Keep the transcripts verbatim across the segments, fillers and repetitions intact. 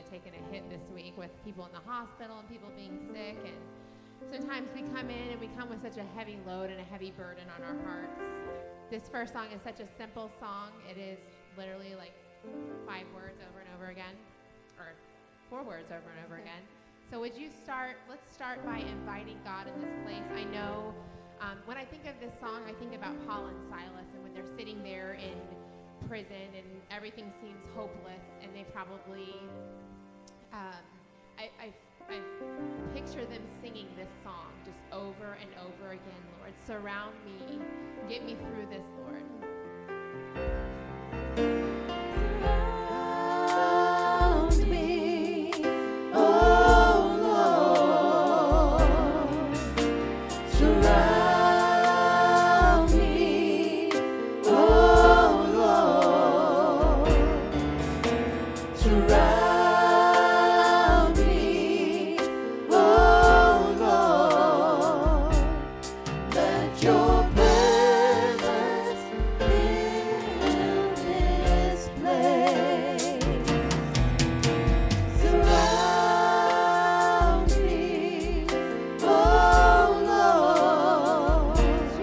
taken a hit this week with people in the hospital and people being sick. And sometimes we come in and we come with such a heavy load and a heavy burden on our hearts. This first song is such a simple song. It is literally like five words over and over again, or four words over and over again. So would you start, let's start by inviting God in this place. I know um, when I think of this song, I think about Paul and Silas, and when they're sitting there in prison and everything seems hopeless, and they probably, um, I, I, I picture them singing this song just over and over again. Lord, surround me, get me through this, Lord. Surround me, oh Lord, surround me, oh Lord, surround me, oh Lord, let your presence fill this place. Surround me, oh Lord,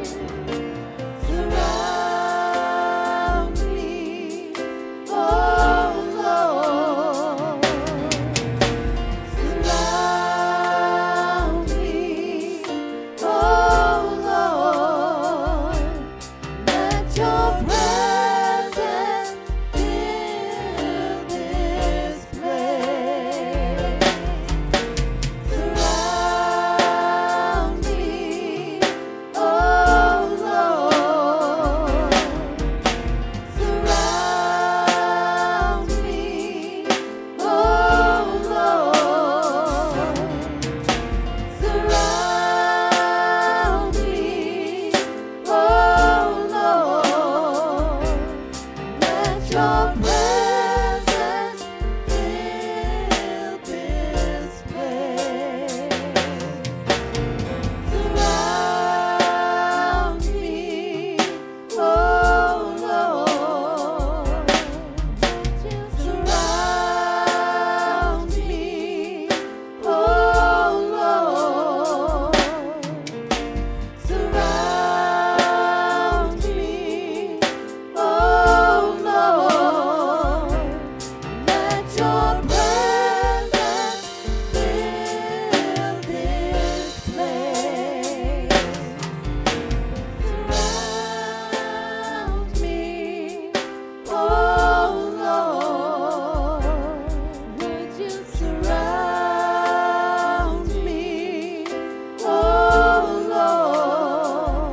surround me, oh Lord, surround me, oh Lord, let your presence fill this place. Surround me, oh Lord, surround me, oh Lord, surround me, oh Lord, let your presence fill this place. Surround me, oh Lord, surround me, oh Lord, surround me, oh Lord, let your presence fill this place. Surround me, oh Lord, would you surround me, oh Lord,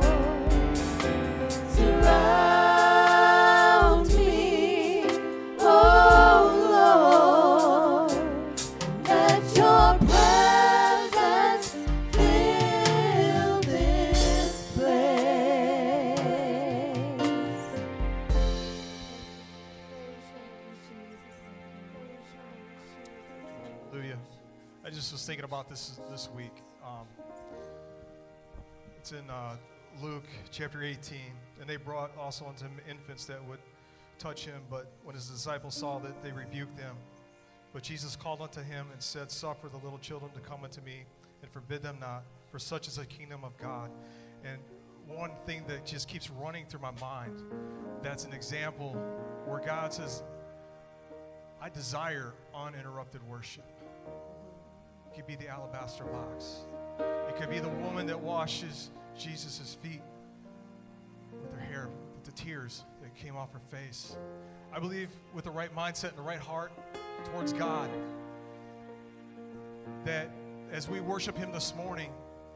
surround me, oh Lord, let your presence fill this place. Hallelujah. I just was thinking about this this week. Um, it's in uh, Luke chapter eighteen, and they brought also unto him infants that would touch him, but when his disciples saw that, they rebuked them. But Jesus called unto him and said, Suffer the little children to come unto me, and forbid them not, for such is the kingdom of God. And one thing that just keeps running through my mind, that's an example where God says, I desire uninterrupted worship. It could be the alabaster box. It could be the woman that washes Jesus' feet with her hair, with the tears that came off her face. I believe with the right mindset and the right heart towards God, that as we worship him this morning,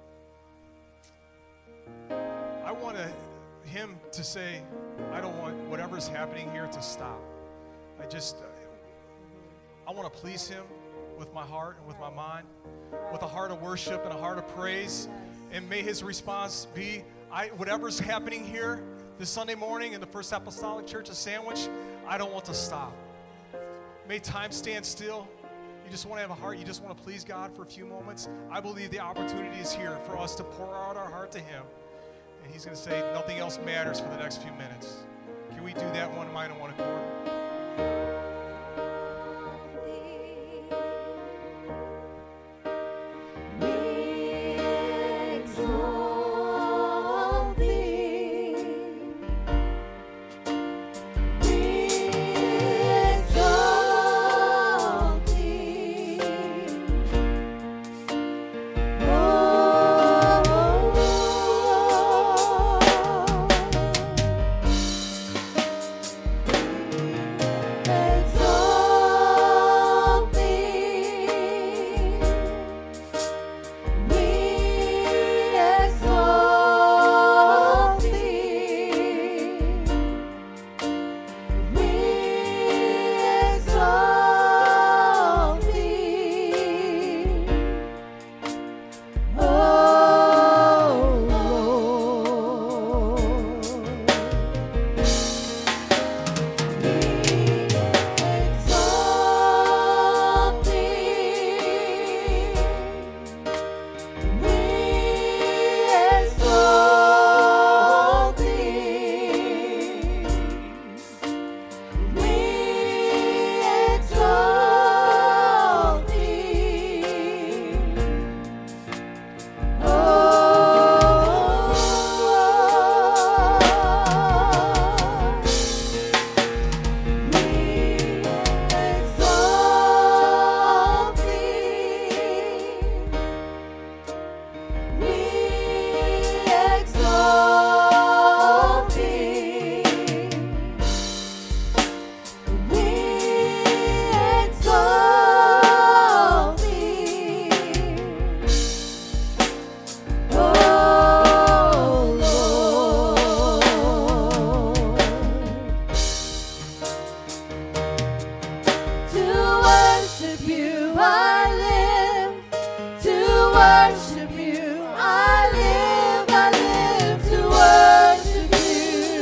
I want to, him to say, I don't want whatever's happening here to stop. I just, I want to please him with my heart and with my mind, with a heart of worship and a heart of praise. And may his response be, I, whatever's happening here this Sunday morning in the First Apostolic Church of Sandwich, I don't want to stop. May time stand still. You just want to have a heart, you just want to please God for a few moments. I believe the opportunity is here for us to pour out our heart to him. And he's going to say nothing else matters for the next few minutes. Can we do that one mind and one accord? worship you. I live to worship you. I live, I live to worship you.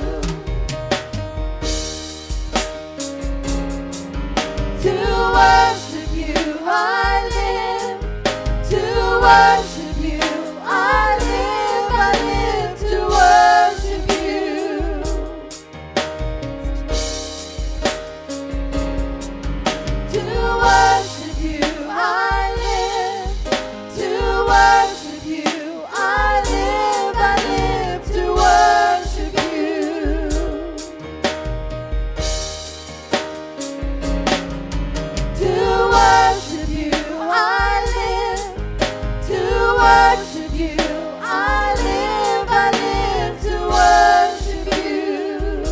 To worship you, I live to worship you. I live, I live to worship you. To worship you, I live to worship you. I live, I live to worship you. To worship you, I live to worship you. I live, I live to worship you.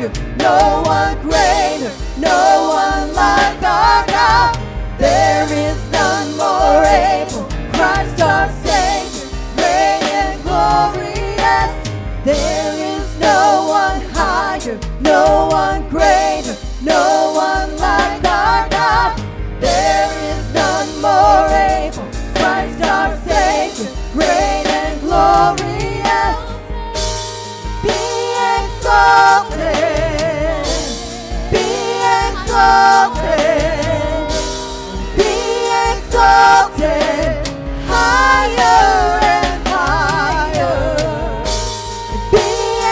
higher, no one greater, no one like our God. There is none more able, Christ our Savior, great and glorious. There is no one higher, no one greater, no one like our God. There is none more able, Christ our Savior, great and glorious. Be exalted, be exalted, be exalted, higher and higher. Be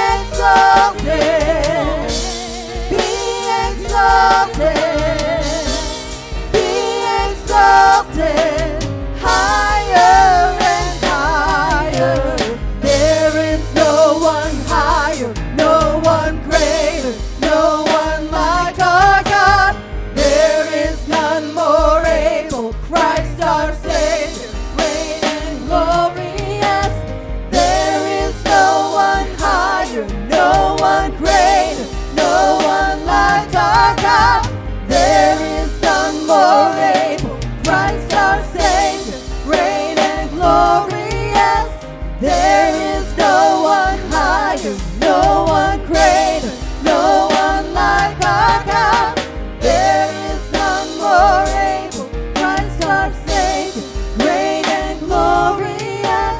exalted, be exalted, be exalted, higher and higher. There is no one higher, no one greater, no one like our God. There is none more able, Christ our Savior, great and glorious. There is no one higher, no one greater, no one like our God. There is none more able, Christ our Savior, great and glorious. There is no one higher, no one greater, no one like our God. There is none more able, Christ our Savior, great and glorious.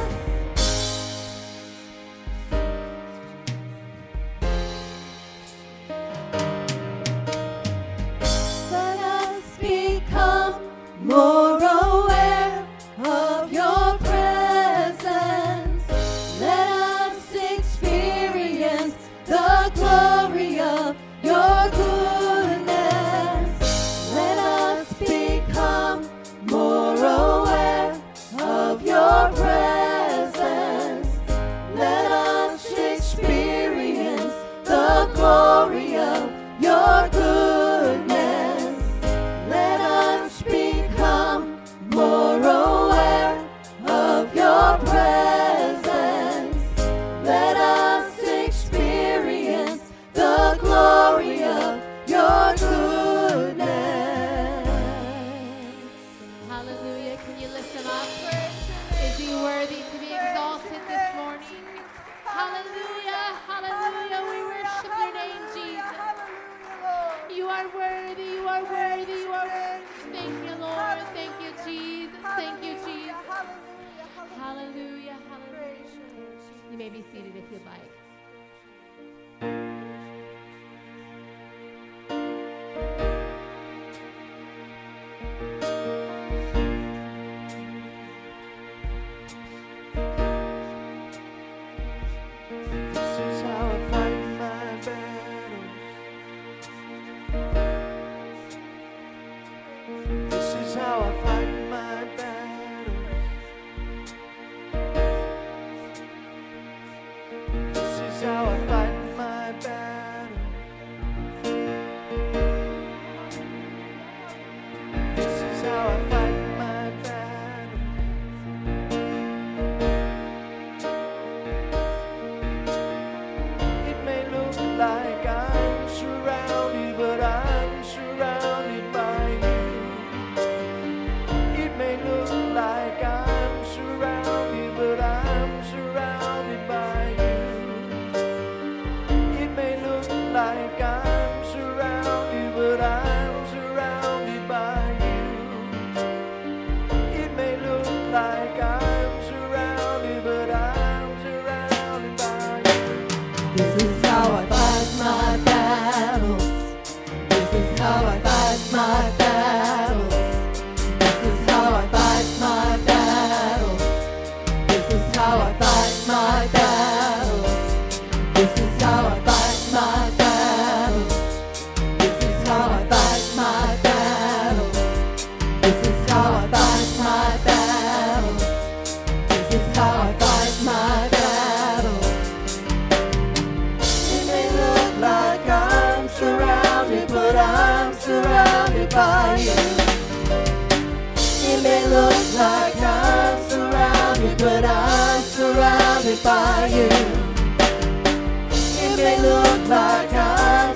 Let us become more aware of your presence. Let us experience the glory of your goodness. Let us become more aware of your presence. Let us experience the glory of your goodness. Let us become more aware of your presence. Let us experience the glory of your goodness. Hallelujah. Can you lift him up? Is he worthy to be exalted this morning? Hallelujah. Hallelujah. We worship your name, Jesus. You are worthy. You are worthy. You are worthy. Thank you, Lord. Thank you, Jesus. Thank you, Jesus. Hallelujah. Hallelujah. You may be seated if you'd like. This is how I fight my battles. This is how I fight my battles. This is how I fight my battles. This is how I fight my battles. It may look like I'm surrounded, but I'm surrounded by you. It may look like I'm surrounded, but I'm surrounded by you. It may look like I'm surrounded, but I'm surrounded by you. It may look like I'm surrounded, but I'm surrounded by you. This is how I fight my battles. This is how I fight my battles. This is how I fight my battles. This is how I fight my battles. This is how I fight my battles. This is how I fight my battles. This is how I fight my battles. This is how I fight my battles. It may look like I'm surrounded, but I'm surrounded by you. It may look like I'm surrounded, but I'm surrounded by you. It may look like I'm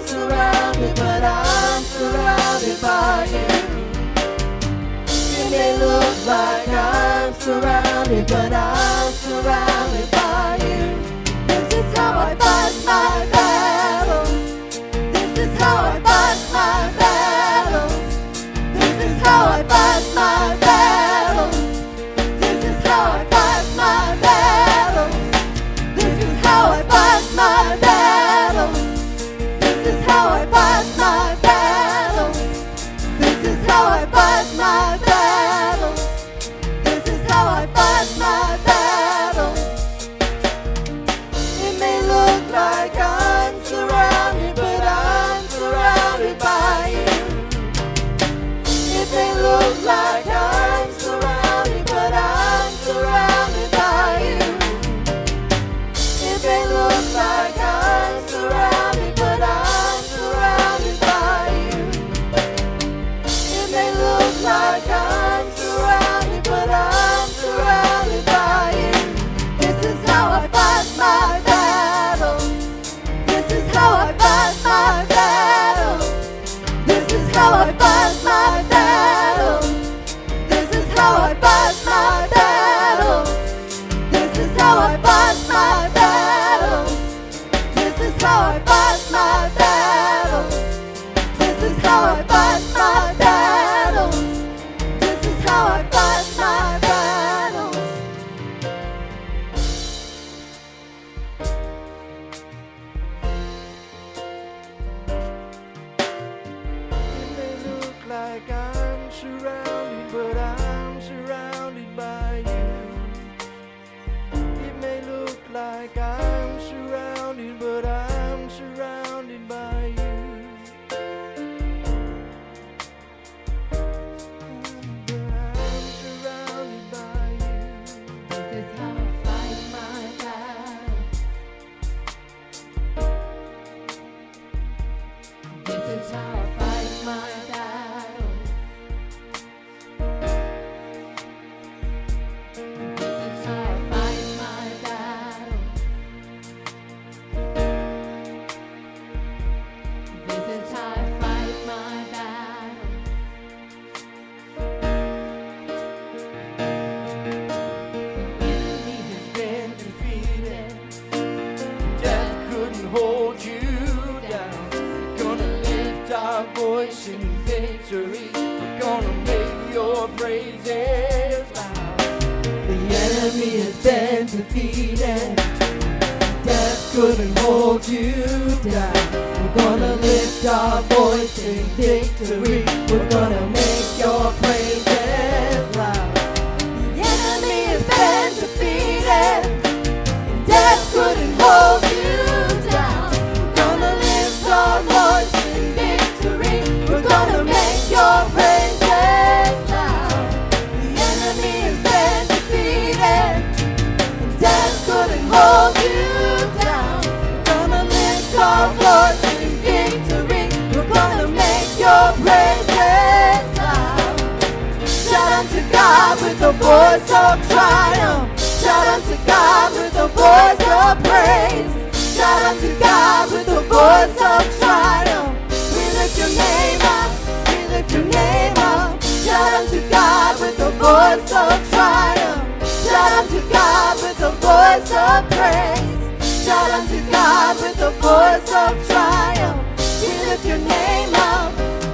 look like I'm surrounded, but I'm surrounded by you. This is how I fight my battles. This is how I fight my battles. This is how I fight my battles. This is how I fight my battles. This is how I fight my battles. This is how I fight my battles. This is how I fight my battles. This is how I fight my battles. It may look like I'm surrounded, but I'm surrounded by you. It may look like I'm surrounded, but I'm surrounded by you. It may look like I'm surrounded, but I'm surrounded by you. It may look like I'm surrounded, but I'm surrounded by you. This is how I fight my battles. This is how I fight my battles. This is how I fight my battles. This is how I fight my battles. This is how I fight my battles. This is how I fight my battles. This is how I fight my battles. This is how I fight my battles. It may look like I'm surrounded, but I'm surrounded by you. It may look like I'm surrounded, but I'm surrounded by you. But I'm surrounded by you. This is how I fight my battles. This is how I fight my battles. This is how I fight my battles. This is how I fight my battles. The enemy has been defeated. Death couldn't hold you down. We're gonna lift our voice in victory. We're gonna make your praises loud. The enemy has been defeated. Death couldn't hold you down. We're gonna lift our voice in victory. We're gonna make your praises loud. The enemy has been defeated, and death couldn't hold you down. We're gonna lift our voice in victory. We're gonna make your praises loud. The enemy has been defeated, and death couldn't hold you down. We're gonna lift our voice in victory. We're gonna make your praises loud. Shout unto God with the voice of triumph. Shout unto God with the voice of praise. Shout unto God with the voice of triumph. We lift your name up. We lift your name up. Shout unto God with the voice of triumph. Shout unto God with the voice of praise. Shout unto God with the voice of triumph. We lift your name up.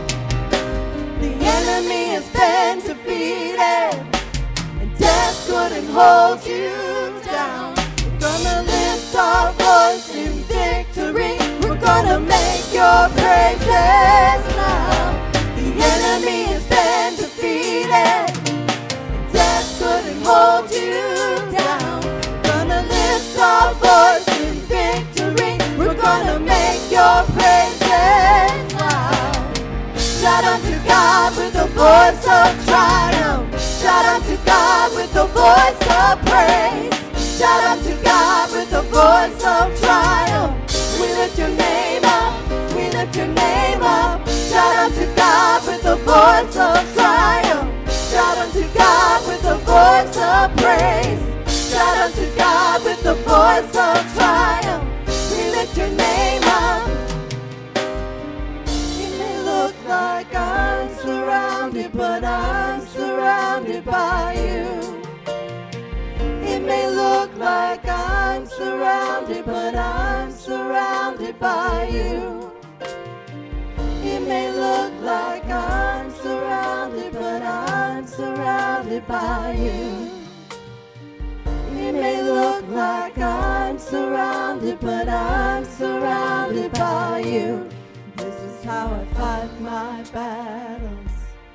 The enemy has been defeated, and death couldn't hold you down. We're gonna lift our voice in victory. We're gonna make your praises loud. The enemy has been defeated, and death couldn't hold you down. We're gonna lift our voice in victory. We're gonna make your praises loud. Shout unto God with the voice of triumph. Shout unto God with the voice of praise. Shout unto God with the voice of triumph. We lift your name up. We lift your name up. Shout unto God with the voice of triumph. Shout unto God with the voice of praise. Shout unto God with the voice of triumph. We lift your name up. It may look like I'm surrounded, but I'm surrounded surrounded by you. It may look like I'm surrounded, but I'm surrounded by you. It may look like I'm surrounded, but I'm surrounded by you. It may look like I'm surrounded, but I'm surrounded by you. This is how I fight my battles.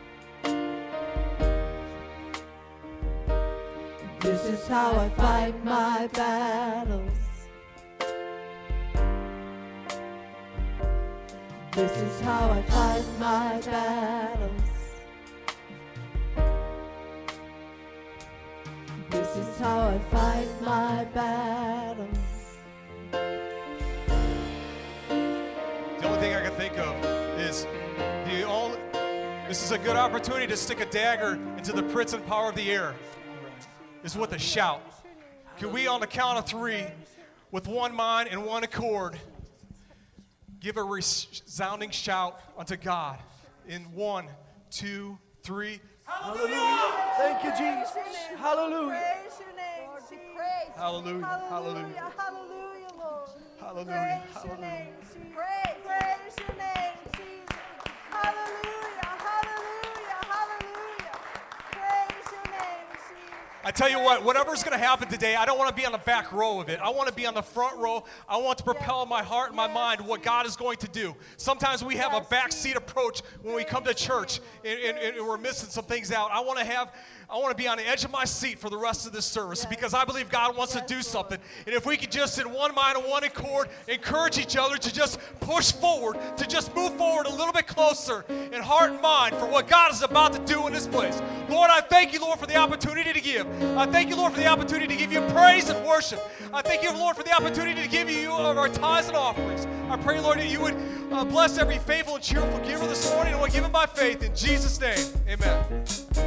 This is how I fight my battles. This is how I fight my battles. This is how I fight my battles. The only thing I can think of is the only, this is a good opportunity to stick a dagger into the prince and power of the air, is with a shout. Can we, on the count of three, with one mind and one accord, give a resounding shout unto God in one, two, three. Hallelujah. Thank you, Jesus. Hallelujah. Praise your name, Jesus. Hallelujah. Hallelujah. Hallelujah, Lord. Hallelujah. Praise your Hallelujah. name, Jesus. Praise, praise your name, Jesus. Hallelujah. Hallelujah. Hallelujah. Praise your name, Jesus. I tell you what, whatever's going to happen today, I don't want to be on the back row of it. I want to be on the front row. I want to propel my heart and my mind what God is going to do. Sometimes we have a backseat approach when we come to church, and, and, and we're missing some things out. I want to have, I want to be on the edge of my seat for the rest of this service because I believe God wants to do something. And if we could just, in one mind and one accord, encourage each other to just push forward, to just move forward a little bit closer in heart and mind for what God is about to do in this place. Lord, I thank you, Lord, for the opportunity to give. I thank you, Lord, for the opportunity to give you praise and worship. I thank you, Lord, for the opportunity to give you of our tithes and offerings. I pray, Lord, that you would uh, bless every faithful and cheerful giver this morning, and we'll give it by faith in Jesus' name. Amen.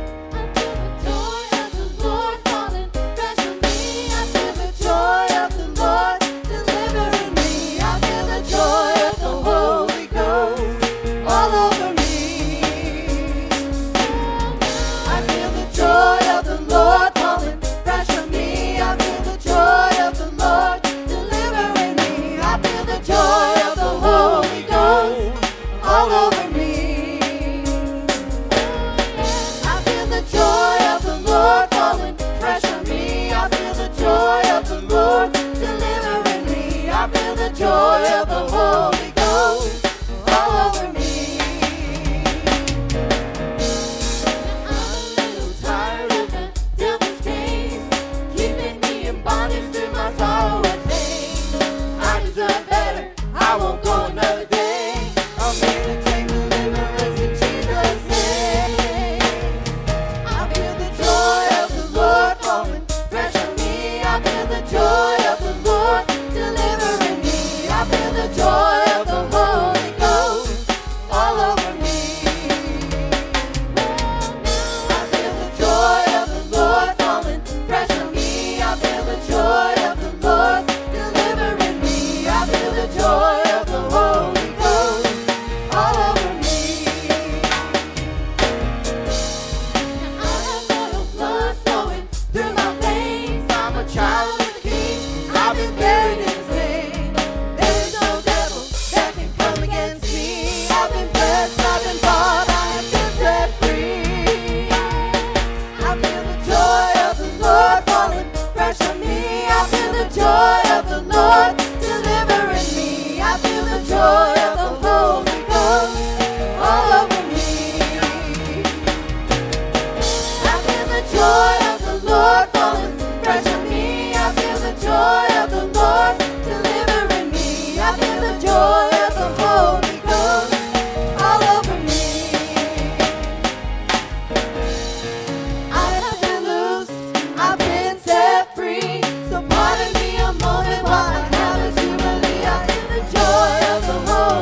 Joy of the Lord delivering me. I feel the joy of the Holy Ghost all over me. I feel the joy of the Lord falling fresh on me. I feel the joy of the Lord delivering me. I feel the joy of the Holy Ghost all over me. I feel the joy of the Lord falling fresh on me. I feel the joy of the Lord delivering me. I feel the joy of the Holy Ghost all over me. I'm a little tired of the devil's games, keeping me in bondage through my sorrow and pain. I deserve better. I won't go another day. I'm here to take deliverance in Jesus' name. I feel the joy of the Lord falling fresh on me. I feel the joy of the Lord delivering me. I feel the joy of the Holy Ghost all over me. I feel the joy of the Lord falling fresh on me. I feel the joy of the Lord delivering me. I feel the joy of the Holy Ghost all over me. I have royal blood flowing through my veins. I'm a child of the King. I've been buried in His name. There is no devil that can come against me. I've been blessed, I've been bought, I have been set free. I feel the joy of the Lord falling fresh on me. I feel the joy of the Lord delivering me. I feel the joy of the Holy Ghost all over me. I feel the joy of the Lord falling fresh on me. I feel the joy of the Lord delivering me. I feel the joy of the Holy Ghost all over me. I have been loose, I've been set free. So pardon me a moment while I have this humility. I feel the joy of the Holy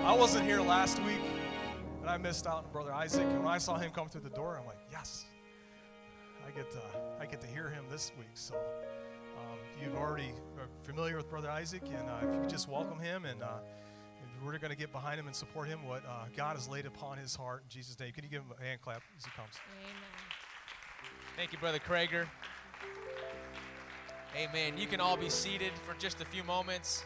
I wasn't here last week, and I missed out on Brother Isaac. And when I saw him come through the door, I'm like, yes, I get to, I get to hear him this week. So um, you've already are familiar with Brother Isaac, and uh, if you could just welcome him, and uh, we're going to get behind him and support him, what uh, God has laid upon his heart in Jesus' name. Can you give him a hand clap as he comes? Amen. Thank you, Brother Krager. Amen. You can all be seated for just a few moments.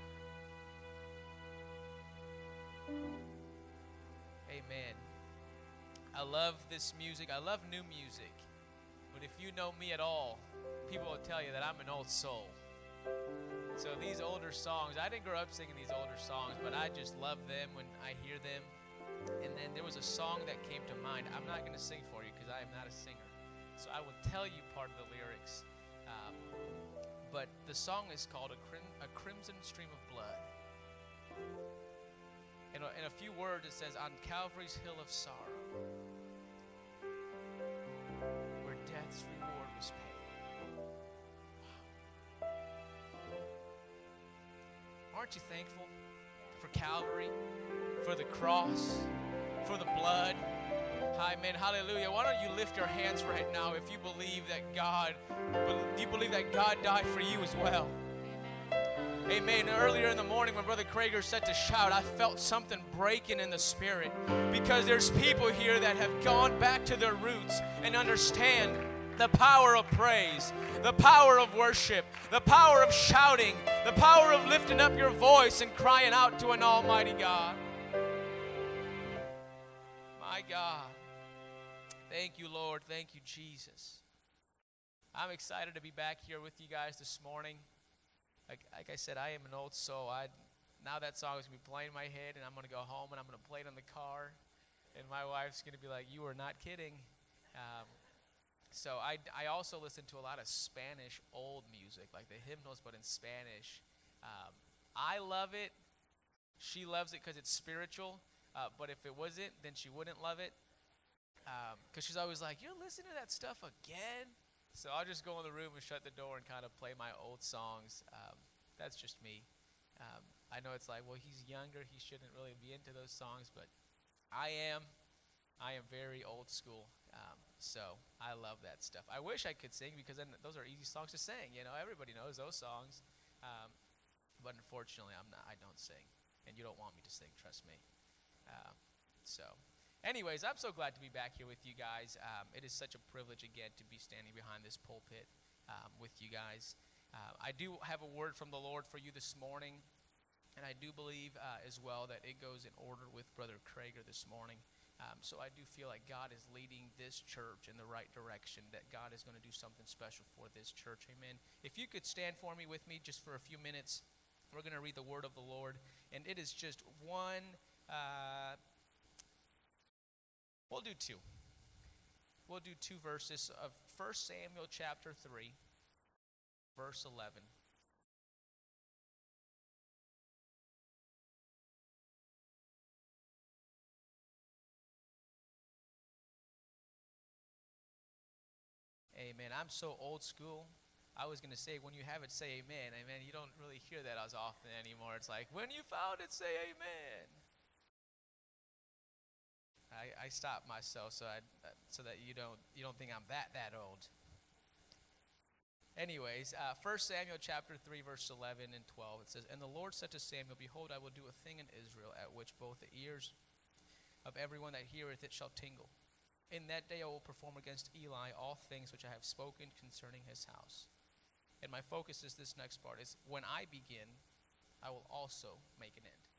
Amen. I love this music. I love new music. But if you know me at all, people will tell you that I'm an old soul. So these older songs, I didn't grow up singing these older songs, but I just love them when I hear them. And then there was a song that came to mind. I'm not going to sing for you because I am not a singer. So I will tell you part of the lyrics. Um, but the song is called A, Crim- a Crimson Stream of Blood. In a, in a few words, it says, on Calvary's hill of sorrow, where death's reward was paid. Aren't you thankful for Calvary, for the cross, for the blood? Amen. Hallelujah. Why don't you lift your hands right now if you believe that God, do you believe that God died for you as well? Amen. Earlier in the morning when Brother Krager said to shout, I felt something breaking in the spirit, because there's people here that have gone back to their roots and understand the power of praise, the power of worship, the power of shouting, the power of lifting up your voice and crying out to an almighty God. My God. Thank you, Lord. Thank you, Jesus. I'm excited to be back here with you guys this morning. Like, like I said, I am an old soul. I, now that song is going to be playing in my head, and I'm going to go home, and I'm going to play it in the car, and my wife's going to be like, you are not kidding. Um, so I, I also listen to a lot of Spanish old music, like the hymnals, but in Spanish. Um, I love it. She loves it because it's spiritual, uh, but if it wasn't, then she wouldn't love it. Because um, she's always like, you're listening to that stuff again? So I'll just go in the room and shut the door and kind of play my old songs. Um, that's just me. Um, I know it's like, well, he's younger. He shouldn't really be into those songs, but I am. I am very old school. Um, so I love that stuff. I wish I could sing, because then those are easy songs to sing. You know, everybody knows those songs. Um, but unfortunately, I'm not. I don't sing, and you don't want me to sing. Trust me. Uh, so. Anyways, I'm so glad to be back here with you guys. Um, it is such a privilege, again, to be standing behind this pulpit um, with you guys. Uh, I do have a word from the Lord for you this morning, and I do believe uh, as well that it goes in order with Brother Krager this morning. Um, so I do feel like God is leading this church in the right direction, that God is going to do something special for this church. Amen. If you could stand for me with me just for a few minutes, we're going to read the word of the Lord, and it is just one... Uh, We'll do two. We'll do two verses of First Samuel chapter three, verse eleven. Amen. I'm so old school. I was going to say, when you have it, say amen. Amen. You don't really hear that as often anymore. It's like, when you found it, say amen. I, I stopped myself so I so that you don't you don't think I'm that that old. Anyways, uh, First Samuel chapter three, verse eleven and twelve. It says, and the Lord said to Samuel, behold, I will do a thing in Israel, at which both the ears of everyone that heareth it shall tingle. In that day I will perform against Eli all things which I have spoken concerning his house. And my focus is this next part, is when I begin, I will also make an end.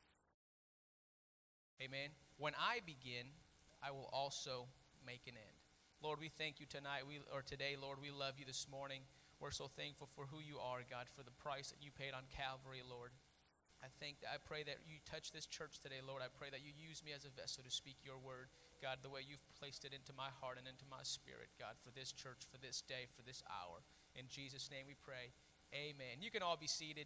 Amen. When I begin, I will also make an end. Lord, we thank you tonight, we or today, Lord, we love you this morning. We're so thankful for who you are, God, for the price that you paid on Calvary, Lord. I think, I pray that you touch this church today, Lord. I pray that you use me as a vessel to speak your word, God, the way you've placed it into my heart and into my spirit, God, for this church, for this day, for this hour. In Jesus' name we pray. Amen. You can all be seated.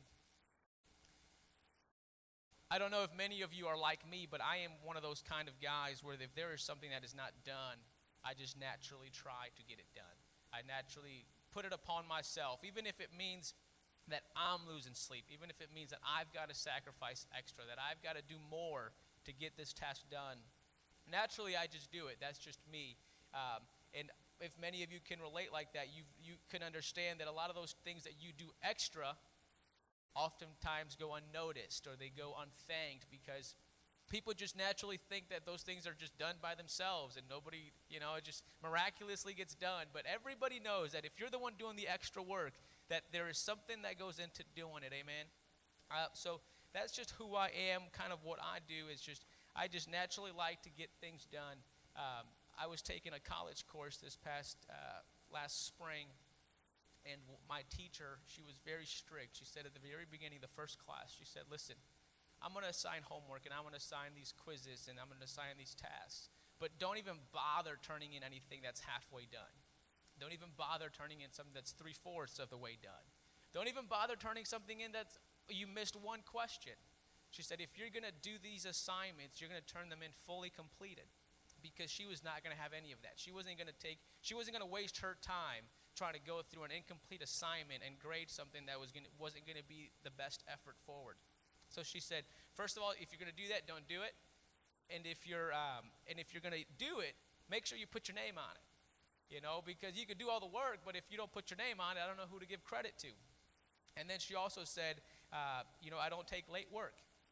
I don't know if many of you are like me, but I am one of those kind of guys where if there is something that is not done, I just naturally try to get it done. I naturally put it upon myself, even if it means that I'm losing sleep, even if it means that I've got to sacrifice extra, that I've got to do more to get this task done. Naturally, I just do it. That's just me. Um, and if many of you can relate like that, you you can understand that a lot of those things that you do extra oftentimes go unnoticed or they go unthanked because people just naturally think that those things are just done by themselves and nobody, you know, it just miraculously gets done. But everybody knows that if you're the one doing the extra work, that there is something that goes into doing it, amen? Uh, so that's just who I am, kind of what I do is just, I just naturally like to get things done. Um, I was taking a college course this past, uh, last spring, and w- my teacher, she was very strict. She said at the very beginning, the first class, she said, listen, I'm going to assign homework, and I'm going to assign these quizzes, and I'm going to assign these tasks, but don't even bother turning in anything that's halfway done. Don't even bother turning in something that's three-fourths of the way done. Don't even bother turning something in that's, you missed one question. She said, if you're going to do these assignments, you're going to turn them in fully completed, because she was not going to have any of that. She wasn't going to take, she wasn't going to waste her time trying to go through an incomplete assignment and grade something that was gonna, wasn't going to be the best effort forward. So she said, first of all, if you're going to do that, don't do it. And if you're, um, and if you're going to do it, make sure you put your name on it. You know, because you could do all the work, but if you don't put your name on it, I don't know who to give credit to. And then she also said, uh, you know, I don't take late work.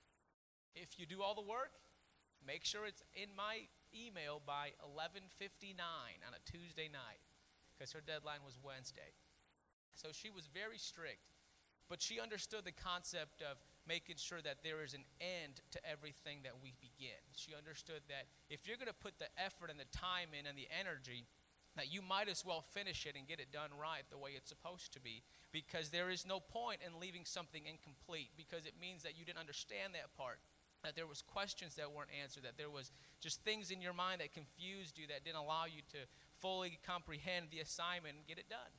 If you do all the work, make sure it's in my email by eleven fifty-nine on a Tuesday night, because her deadline was Wednesday. So she was very strict, but she understood the concept of making sure that there is an end to everything that we begin. She understood that if you're going to put the effort and the time in and the energy, that you might as well finish it and get it done right the way it's supposed to be, because there is no point in leaving something incomplete, because it means that you didn't understand that part, that there was questions that weren't answered, that there was just things in your mind that confused you, that didn't allow you to fully comprehend the assignment and get it done.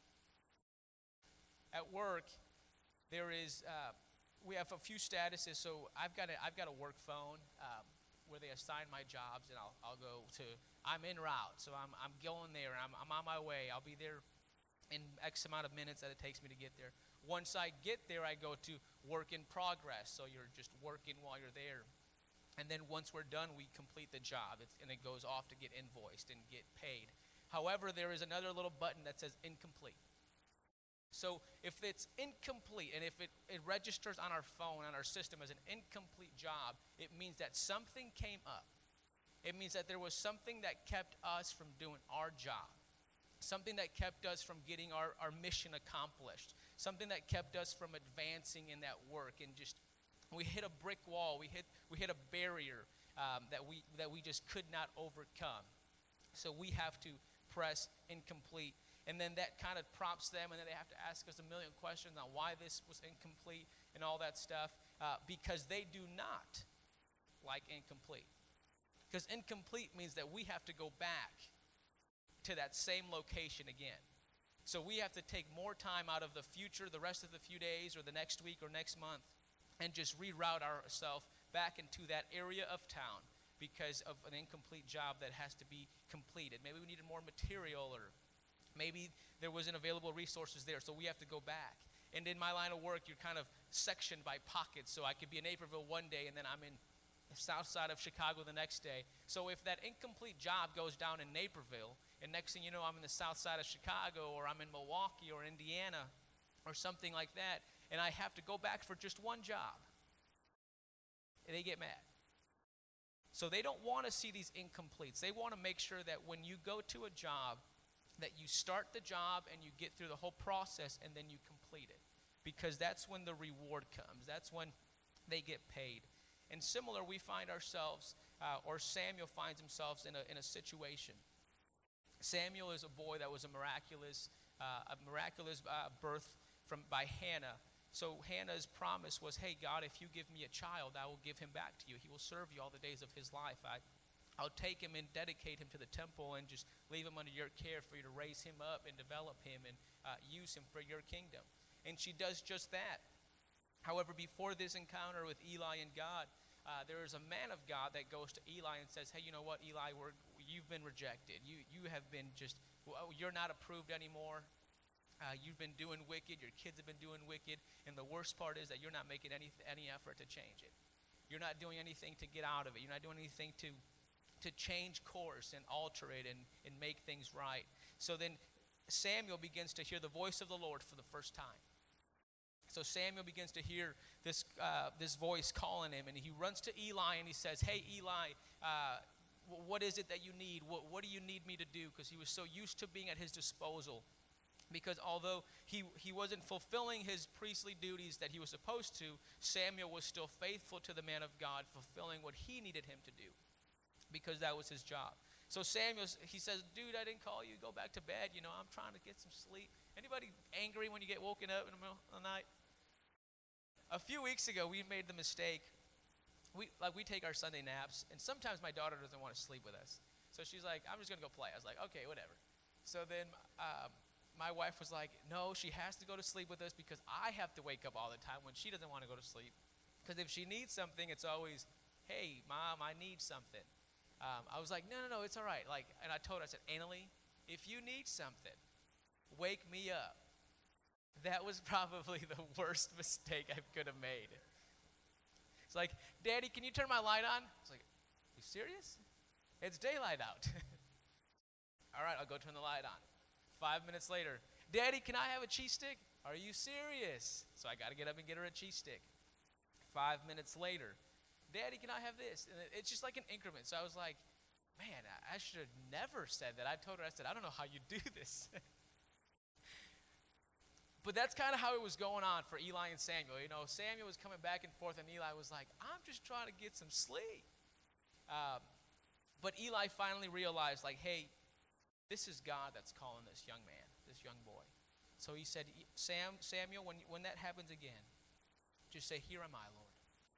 At work, there is, uh, we have a few statuses, so I've got a, I've got a work phone, um, where they assign my jobs, and I'll I'll go to, I'm en route, so I'm I'm going there, I'm I'm on my way, I'll be there in X amount of minutes that it takes me to get there. Once I get there, I go to work in progress, so you're just working while you're there. And then once we're done, we complete the job, it's, and it goes off to get invoiced and get paid. However, there is another little button that says incomplete. So if it's incomplete, and if it, it registers on our phone, on our system as an incomplete job, it means that something came up. It means that there was something that kept us from doing our job, something that kept us from getting our, our mission accomplished, something that kept us from advancing in that work, and just we hit a brick wall, we hit we hit a barrier um, that we that we just could not overcome. So we have to press incomplete. And then that kind of prompts them, and then they have to ask us a million questions on why this was incomplete and all that stuff, uh, because they do not like incomplete. Because incomplete means that we have to go back to that same location again. So we have to take more time out of the future, the rest of the few days, or the next week or next month, and just reroute ourselves back into that area of town because of an incomplete job that has to be completed. Maybe we needed more material, or maybe there wasn't available resources there, so we have to go back. And in my line of work, you're kind of sectioned by pockets. So I could be in Naperville one day, and then I'm in the south side of Chicago the next day. So if that incomplete job goes down in Naperville, and next thing you know, I'm in the south side of Chicago, or I'm in Milwaukee or Indiana or something like that, and I have to go back for just one job, and they get mad. So they don't want to see these incompletes. They want to make sure that when you go to a job, that you start the job and you get through the whole process and then you complete it, because that's when the reward comes. That's when they get paid. And similar, we find ourselves, uh, or Samuel finds himself in a, in a situation. Samuel is a boy that was a miraculous, uh, a miraculous uh, birth from by Hannah. So Hannah's promise was, hey, God, if you give me a child, I will give him back to you. He will serve you all the days of his life. I I'll take him and dedicate him to the temple and just leave him under your care for you to raise him up and develop him and uh, use him for your kingdom. And she does just that. However, before this encounter with Eli and God, uh, there is a man of God that goes to Eli and says, hey, you know what, Eli, we're, you've been rejected. You, you have been just, well, you're not approved anymore. Uh, you've been doing wicked. Your kids have been doing wicked. And the worst part is that you're not making any any effort to change it. You're not doing anything to get out of it. You're not doing anything to to change course and alter it and, and make things right. So then Samuel begins to hear the voice of the Lord for the first time. So Samuel begins to hear this uh, this voice calling him, and he runs to Eli and he says, hey, Eli, uh, what is it that you need? What, what do you need me to do? Because he was so used to being at his disposal. Because although he, he wasn't fulfilling his priestly duties that he was supposed to, Samuel was still faithful to the man of God, fulfilling what he needed him to do, because that was his job. So Samuel, he says, dude, I didn't call you. Go back to bed. You know, I'm trying to get some sleep. Anybody angry when you get woken up in the middle of the night? A few weeks ago, we made the mistake. We like we take our Sunday naps, and sometimes my daughter doesn't want to sleep with us. So she's like, I'm just going to go play. I was like, okay, whatever. So then um, my wife was like, no, she has to go to sleep with us because I have to wake up all the time when she doesn't want to go to sleep. Because if she needs something, it's always, hey, Mom, I need something. Um, I was like, no, no, no, it's all right. Like, and I told her, I said, Annalie, if you need something, wake me up. That was probably the worst mistake I could have made. It's like, Daddy, can you turn my light on? I was like, you serious? It's daylight out. All right, I'll go turn the light on. Five minutes later, Daddy, can I have a cheese stick? Are you serious? So I got to get up and get her a cheese stick. Five minutes later, Daddy, can I have this? And it's just like an increment. So I was like, man, I should have never said that. I told her, I said, I don't know how you do this. But that's kind of how it was going on for Eli and Samuel. You know, Samuel was coming back and forth, and Eli was like, I'm just trying to get some sleep. Um, but Eli finally realized, like, hey, this is God that's calling this young man, this young boy. So he said, Sam, Samuel, when, when that happens again, just say, here am I, Lord.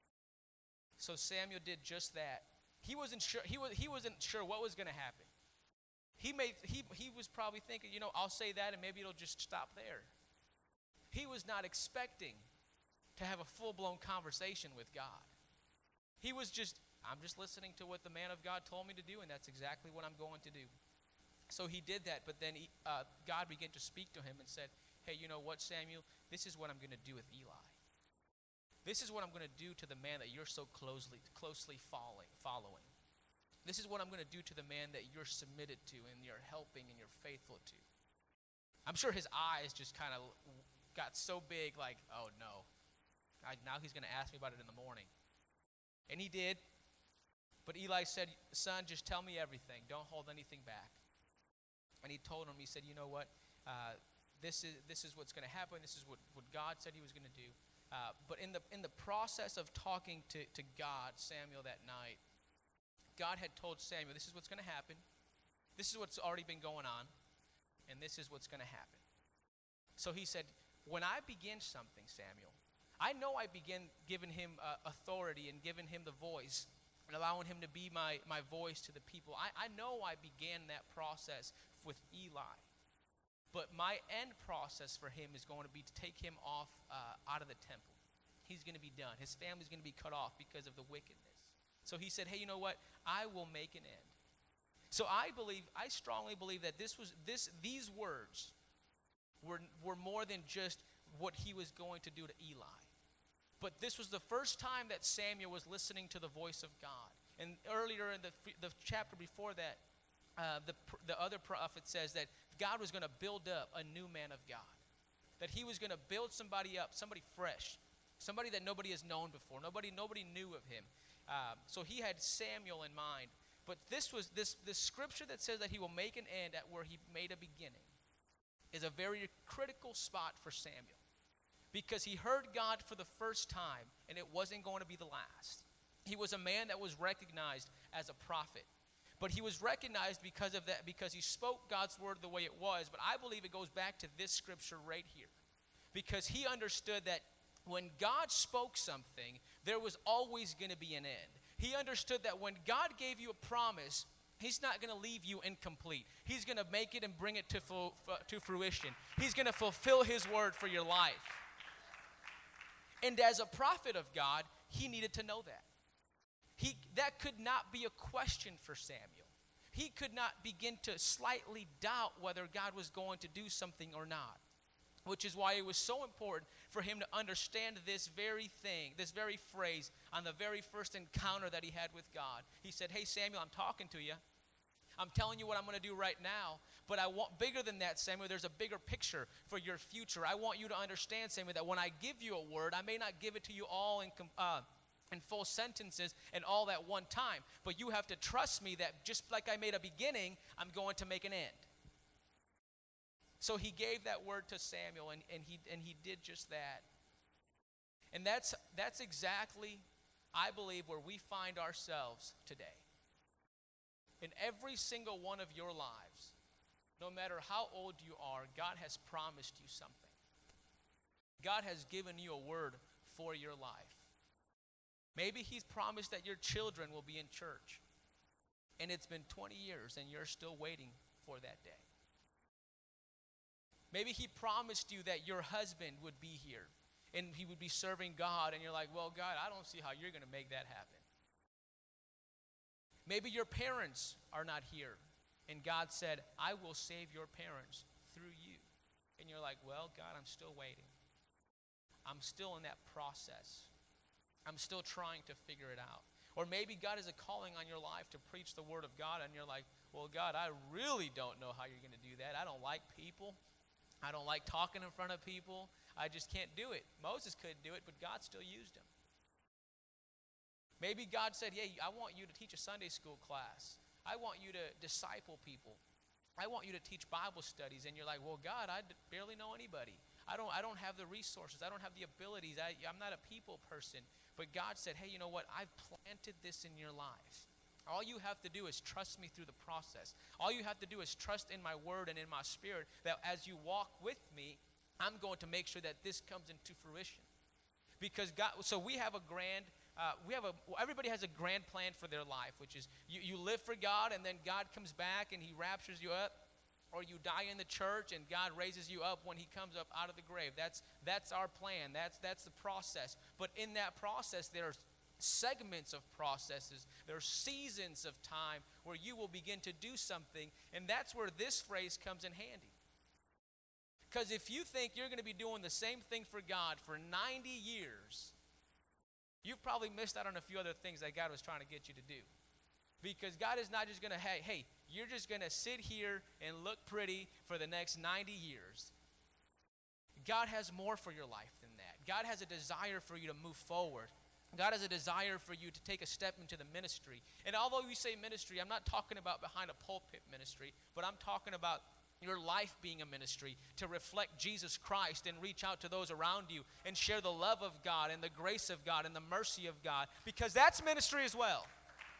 So Samuel did just that. He wasn't sure, he, was, he wasn't sure what was going to happen. He, made, he, he was probably thinking, you know, I'll say that and maybe it'll just stop there. He was not expecting to have a full-blown conversation with God. He was just, I'm just listening to what the man of God told me to do, and that's exactly what I'm going to do. So he did that, but then he, uh, God began to speak to him and said, hey, you know what, Samuel? This is what I'm going to do with Eli. This is what I'm going to do to the man that you're so closely, closely following, following. This is what I'm going to do to the man that you're submitted to and you're helping and you're faithful to. I'm sure his eyes just kind of got so big, like, oh no, I, now he's going to ask me about it in the morning. And he did. But Eli said, son, just tell me everything. Don't hold anything back. And he told him, he said, you know what, uh, this is this is what's going to happen. This is what, what God said he was going to do. Uh, but in the in the process of talking to, to God, Samuel, that night, God had told Samuel, this is what's going to happen. This is what's already been going on. And this is what's going to happen. So he said, when I begin something, Samuel, I know I begin giving him uh, authority and giving him the voice and allowing him to be my, my voice to the people. I, I know I began that process with Eli. But my end process for him is going to be to take him off uh, out of the temple. He's going to be done. His family's going to be cut off because of the wickedness. So he said, hey, you know what? I will make an end. So I believe, I strongly believe that this was this these words Were, were more than just what he was going to do to Eli. But this was the first time that Samuel was listening to the voice of God. And earlier in the, the chapter before that, uh, the, the other prophet says that God was going to build up a new man of God. That he was going to build somebody up, somebody fresh, somebody that nobody has known before. Nobody, nobody knew of him. Um, so he had Samuel in mind. But this was this, this scripture that says that he will make an end at where he made a beginning is a very critical spot for Samuel, because he heard God for the first time, and it wasn't going to be the last. He was a man that was recognized as a prophet, but he was recognized because of that, because he spoke God's word the way it was. But I believe it goes back to this scripture right here, because he understood that when God spoke something, there was always going to be an end. He understood that when God gave you a promise, he's not going to leave you incomplete. He's going to make it and bring it to, fu- to fruition. He's going to fulfill his word for your life. And as a prophet of God, he needed to know that. He, that could not be a question for Samuel. He could not begin to slightly doubt whether God was going to do something or not. which is why it was so important for him to understand this very thing, this very phrase on the very first encounter that he had with God. He said, hey, Samuel, I'm talking to you. I'm telling you what I'm going to do right now, but I want bigger than that, Samuel. There's a bigger picture for your future. I want you to understand, Samuel, that when I give you a word, I may not give it to you all in, uh, in full sentences and all at one time, but you have to trust me that just like I made a beginning, I'm going to make an end. So he gave that word to Samuel, and, and, he, and he did just that. And that's, that's exactly, I believe, where we find ourselves today. In every single one of your lives, no matter how old you are, God has promised you something. God has given you a word for your life. Maybe he's promised that your children will be in church, and it's been twenty years, and you're still waiting for that day. Maybe he promised you that your husband would be here, and he would be serving God, and you're like, well, God, I don't see how you're going to make that happen. Maybe your parents are not here, and God said, I will save your parents through you. And you're like, well, God, I'm still waiting. I'm still in that process. I'm still trying to figure it out. Or maybe God is a calling on your life to preach the word of God, and you're like, well, God, I really don't know how you're going to do that. I don't like people. I don't like talking in front of people. I just can't do it. Moses couldn't do it, but God still used him. Maybe God said, hey, I want you to teach a Sunday school class. I want you to disciple people. I want you to teach Bible studies. And you're like, well, God, I barely know anybody. I don't, I don't have the resources. I don't have the abilities. I, I'm not a people person. But God said, hey, you know what? I've planted this in your life. All you have to do is trust me through the process. All you have to do is trust in my word and in my spirit that as you walk with me, I'm going to make sure that this comes into fruition. Because God, so we have a grand, uh, we have a, everybody has a grand plan for their life, which is you, you live for God, and then God comes back and he raptures you up, or you die in the church and God raises you up when he comes up out of the grave. That's, that's our plan. That's, that's the process. But in that process, there are segments of processes. There are seasons of time where you will begin to do something, and that's where this phrase comes in handy. Because if you think you're going to be doing the same thing for God for ninety years, you've probably missed out on a few other things that God was trying to get you to do. Because God is not just going to, hey, hey, you're just going to sit here and look pretty for the next ninety years. God has more for your life than that. God has a desire for you to move forward. God has a desire for you to take a step into the ministry. And although you say ministry, I'm not talking about behind a pulpit ministry, but I'm talking about your life being a ministry to reflect Jesus Christ and reach out to those around you and share the love of God and the grace of God and the mercy of God, because that's ministry as well.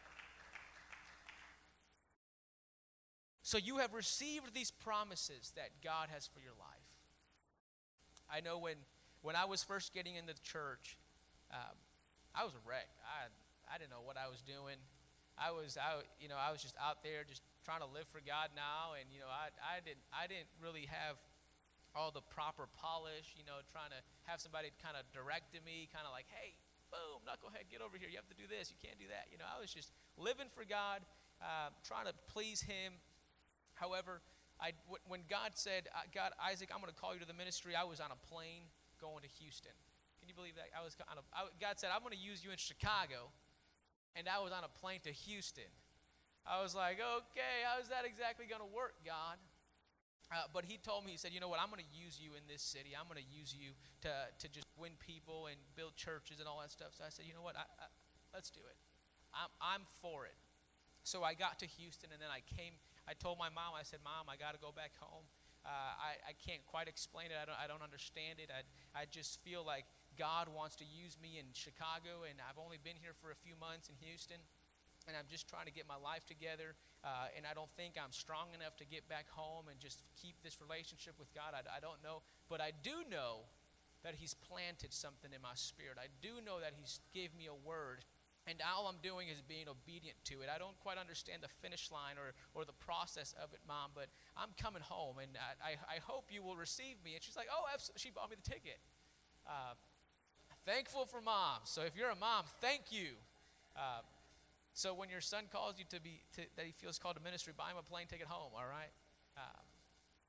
So you have received these promises that God has for your life. I know when, when I was first getting into the church, um, I was a wreck. I I didn't know what I was doing. I was I you know I was just out there just trying to live for God now, and you know I I didn't I didn't really have all the proper polish. You know, trying to have somebody kind of direct to me, kind of like, hey, boom, knucklehead, get over here. You have to do this. You can't do that. You know, I was just living for God, uh, trying to please Him. However, I w- when God said, God, Isaac, I'm going to call you to the ministry, I was on a plane going to Houston. Can you believe that? I was on a, I, God said, I'm going to use you in Chicago, and I was on a plane to Houston. I was like, okay, how is that exactly going to work, God? Uh, but he told me, he said, you know what, I'm going to use you in this city. I'm going to use you to, to just win people and build churches and all that stuff. So I said, you know what, I, I, let's do it. I'm, I'm for it. So I got to Houston, and then I came, I told my mom, I said, Mom, I got to go back home. Uh, I, I can't quite explain it. I don't, I don't understand it. I, I just feel like God wants to use me in Chicago, and I've only been here for a few months in Houston, and I'm just trying to get my life together, uh, and I don't think I'm strong enough to get back home and just keep this relationship with God. I, I don't know, but I do know that He's planted something in my spirit. I do know that He's gave me a word, and all I'm doing is being obedient to it. I don't quite understand the finish line or, or the process of it, Mom, but I'm coming home, and I, I, I hope you will receive me. And she's like, oh, absolutely. She bought me the ticket. Uh, thankful for moms. So if you're a mom, thank you. Uh, so when your son calls you to be, to, that he feels called to ministry, buy him a plane ticket home, all right? Uh,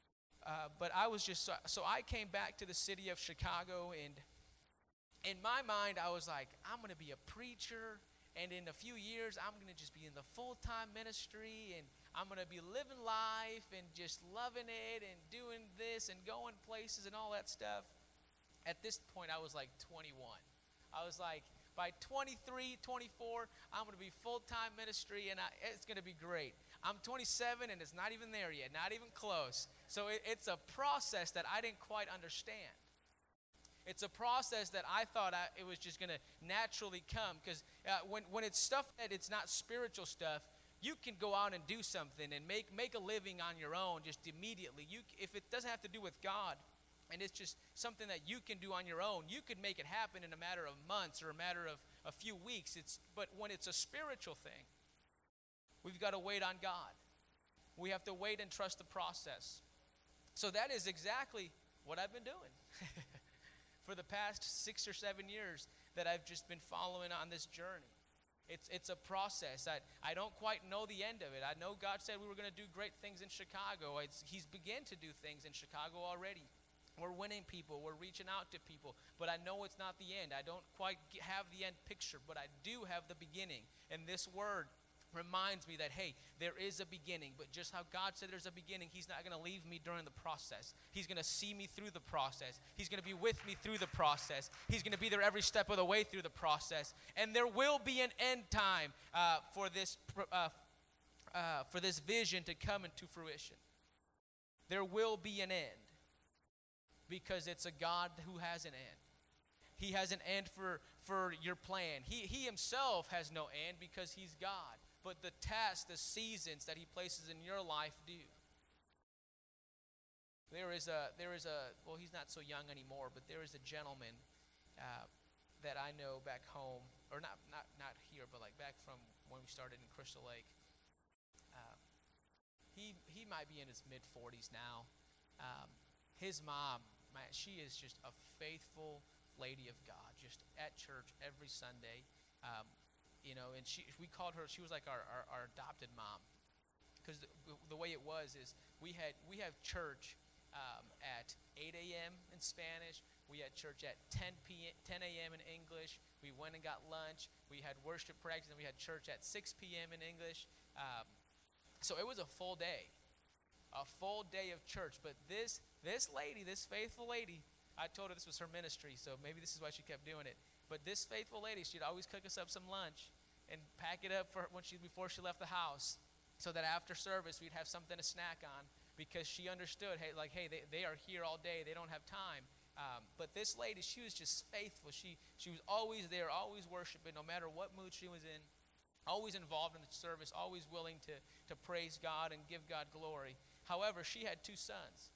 uh, but I was just, so, so I came back to the city of Chicago, and in my mind, I was like, I'm going to be a preacher, and in a few years, I'm going to just be in the full-time ministry, and I'm going to be living life and just loving it and doing this and going places and all that stuff. At this point, I was like twenty-one. I was like, by twenty-three, twenty-four, I'm going to be full-time ministry, and I, it's going to be great. I'm twenty-seven, and it's not even there yet, not even close. So it, it's a process that I didn't quite understand. It's a process that I thought I, it was just going to naturally come, because uh, when, when it's stuff that it's not spiritual stuff, you can go out and do something and make, make a living on your own just immediately. You, if it doesn't have to do with God, and it's just something that you can do on your own, you could make it happen in a matter of months or a matter of a few weeks. It's, but when it's a spiritual thing, we've got to wait on God. We have to wait and trust the process. So that is exactly what I've been doing for the past six or seven years that I've just been following on this journey. It's, it's a process. I, I don't quite know the end of it. I know God said we were going to do great things in Chicago. It's, he's begun to do things in Chicago already. We're winning people. We're reaching out to people. But I know it's not the end. I don't quite get, have the end picture, but I do have the beginning. And this word reminds me that, hey, there is a beginning. But just how God said there's a beginning, he's not going to leave me during the process. He's going to see me through the process. He's going to be with me through the process. He's going to be there every step of the way through the process. And there will be an end time uh, for this uh, uh, for this vision to come into fruition. There will be an end. Because it's a God who has an end. He has an end for, for your plan. He, he himself has no end because he's God. But the tasks, the seasons that he places in your life do. There is a, there is a well, he's not so young anymore, but there is a gentleman uh, that I know back home, or not, not, not here, but like back from when we started in Crystal Lake. Uh, he, he might be in his mid forties now. Um, his mom, man, she is just a faithful lady of God, just at church every Sunday. Um, you know, and she, we called her, she was like our, our, our adopted mom. Because the, the way it was is we had we have church um, at eight a.m. in Spanish. We had church at ten p.m., ten a.m. in English. We went and got lunch. We had worship practice, and we had church at six p.m. in English. Um, so it was a full day. A full day of church. But this this lady, this faithful lady, I told her this was her ministry, so maybe this is why she kept doing it. But this faithful lady, she'd always cook us up some lunch and pack it up for her when she before she left the house, so that after service we'd have something to snack on, because she understood, hey, like, hey, they, they are here all day, they don't have time. Um, but this lady, she was just faithful. She she was always there, always worshiping, no matter what mood she was in, always involved in the service, always willing to to praise God and give God glory. However, she had two sons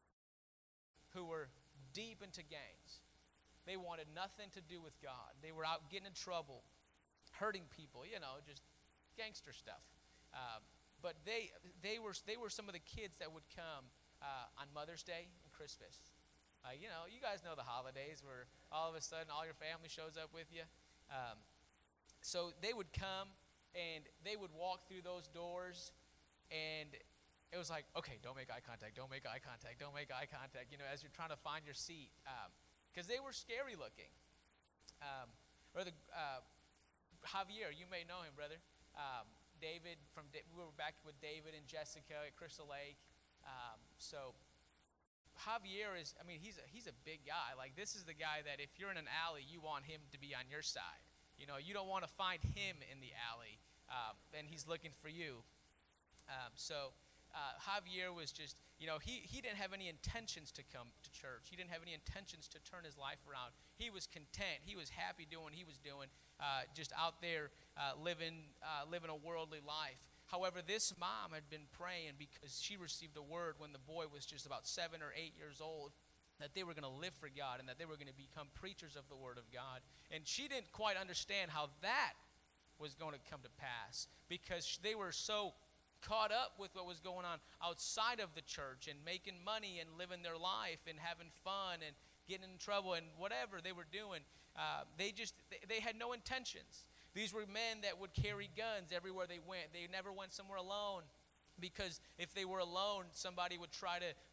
who were deep into gangs. They wanted nothing to do with God. They were out getting in trouble, hurting people, you know, just gangster stuff. Um, but they they were they were some of the kids that would come uh, on Mother's Day and Christmas. Uh, you know, you guys know the holidays where all of a sudden all your family shows up with you. Um, so they would come and they would walk through those doors, and it was like, okay, don't make eye contact, don't make eye contact, don't make eye contact, you know, as you're trying to find your seat. Because um, they were scary looking. Um, brother uh, Javier, you may know him, brother. Um, David, from we were back with David and Jessica at Crystal Lake. Um, so Javier is, I mean, he's a, he's a big guy. Like, this is the guy that if you're in an alley, you want him to be on your side. You know, you don't want to find him in the alley, um, and he's looking for you. Um, so... Uh, Javier was just, you know, he, he didn't have any intentions to come to church. He didn't have any intentions to turn his life around. He was content. He was happy doing what he was doing, uh, just out there uh, living uh, living a worldly life. However, this mom had been praying because she received a word when the boy was just about seven or eight years old that they were going to live for God and that they were going to become preachers of the Word of God. And she didn't quite understand how that was going to come to pass, because they were so caught up with what was going on outside of the church and making money and living their life and having fun and getting in trouble and whatever they were doing. Uh, they just, they, they had no intentions. These were men that would carry guns everywhere they went. They never went somewhere alone, because if they were alone, somebody would try to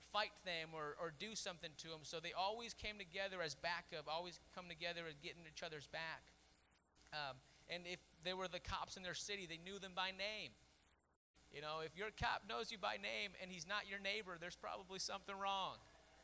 fight them or, or do something to them. So they always came together as backup, always come together and get in each other's back. Um, and if they were the cops in their city, they knew them by name. You know, if your cop knows you by name and he's not your neighbor, there's probably something wrong.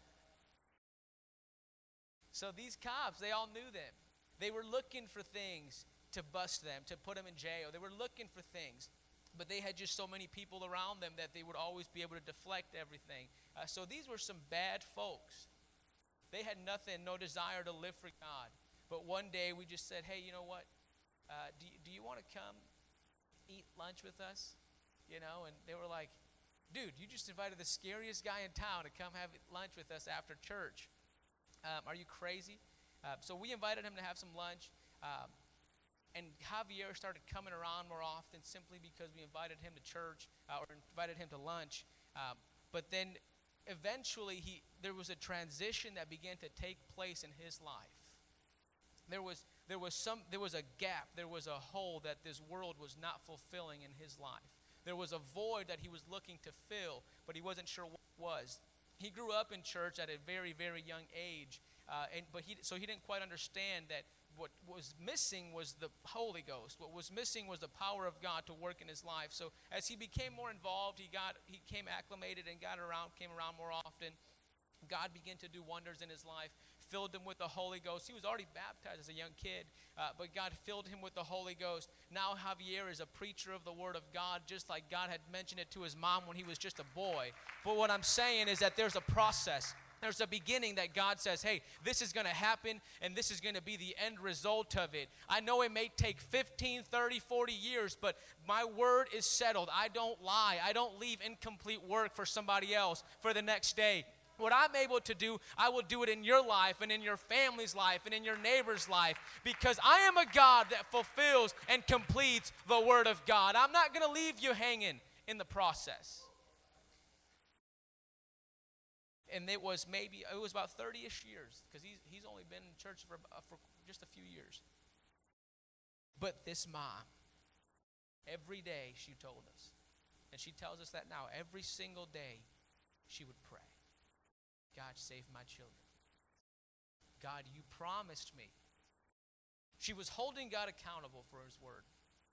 So these cops, they all knew them. They were looking for things to bust them, to put them in jail. They were looking for things. But they had just so many people around them that they would always be able to deflect everything. Uh, so these were some bad folks. They had nothing, no desire to live for God. But one day we just said, hey, you know what? Uh, do, do you want to come eat lunch with us? You know, and they were like, dude, you just invited the scariest guy in town to come have lunch with us after church. Um, are you crazy? Uh, so we invited him to have some lunch. Um, and Javier started coming around more often simply because we invited him to church uh, or invited him to lunch. Um, but then eventually he there was a transition that began to take place in his life. There was there was some there was a gap, there was a hole that this world was not fulfilling in his life. There was a void that he was looking to fill, but he wasn't sure what it was. He grew up in church at a very, very young age, uh, and but he so he didn't quite understand that what was missing was the Holy Ghost. What was missing was the power of God to work in his life. So as he became more involved, he got he came acclimated and got around, came around more often. God began to do wonders in his life, filled him with the Holy Ghost. He was already baptized as a young kid, uh, but God filled him with the Holy Ghost. Now Javier is a preacher of the Word of God, just like God had mentioned it to his mom when he was just a boy. But what I'm saying is that there's a process. There's a beginning that God says, hey, this is going to happen, and this is going to be the end result of it. I know it may take fifteen, thirty, forty years, but my word is settled. I don't lie. I don't leave incomplete work for somebody else for the next day. What I'm able to do, I will do it in your life and in your family's life and in your neighbor's life, because I am a God that fulfills and completes the Word of God. I'm not going to leave you hanging in the process. And it was maybe, it was about thirty-ish years, because he's, he's only been in church for, uh, for just a few years. But this mom, every day she told us, and she tells us that now, every single day she would pray. God, save my children. God, you promised me. She was holding God accountable for his word.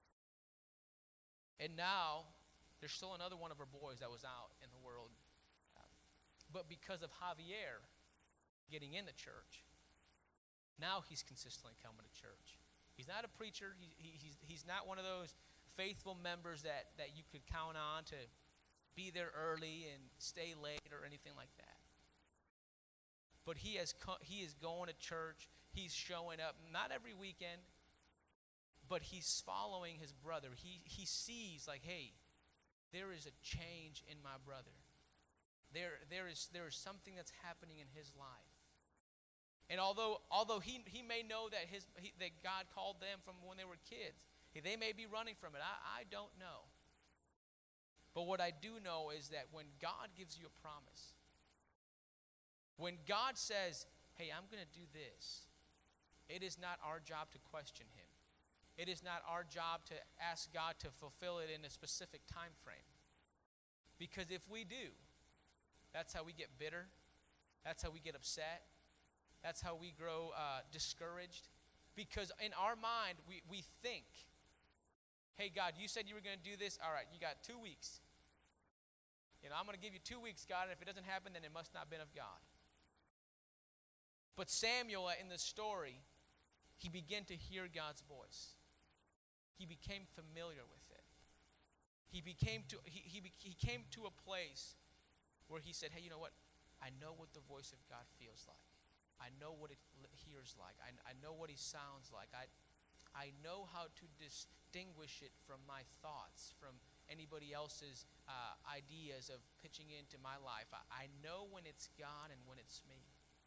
And now, there's still another one of her boys that was out in the world. But because of Javier getting in the church, now he's consistently coming to church. He's not a preacher. He, he, he's, he's not one of those faithful members that, that you could count on to be there early and stay late or anything like that. But he has co- he is going to church. He's showing up, not every weekend, but he's following his brother. He he sees like, hey, there is a change in my brother. There there is there is something that's happening in his life. And although although he he may know that his he, that God called them from when they were kids, they may be running from it. I, I don't know. But what I do know is that when God gives you a promise, when God says, hey, I'm going to do this, it is not our job to question him. It is not our job to ask God to fulfill it in a specific time frame. Because if we do, that's how we get bitter. That's how we get upset. That's how we grow uh, discouraged. Because in our mind, we, we think, hey, God, you said you were going to do this. All right, you got two weeks. You know, I'm going to give you two weeks, God, and if it doesn't happen, then it must not have been of God. But Samuel, in the story, he began to hear God's voice. He became familiar with it. He became to he he, he came to a place where he said, hey, you know what? I know what the voice of God feels like. I know what it hears like. I, I know what he sounds like. I, I know how to distinguish it from my thoughts, from anybody else's uh, ideas of pitching into my life. I, I know when it's God and when it's me.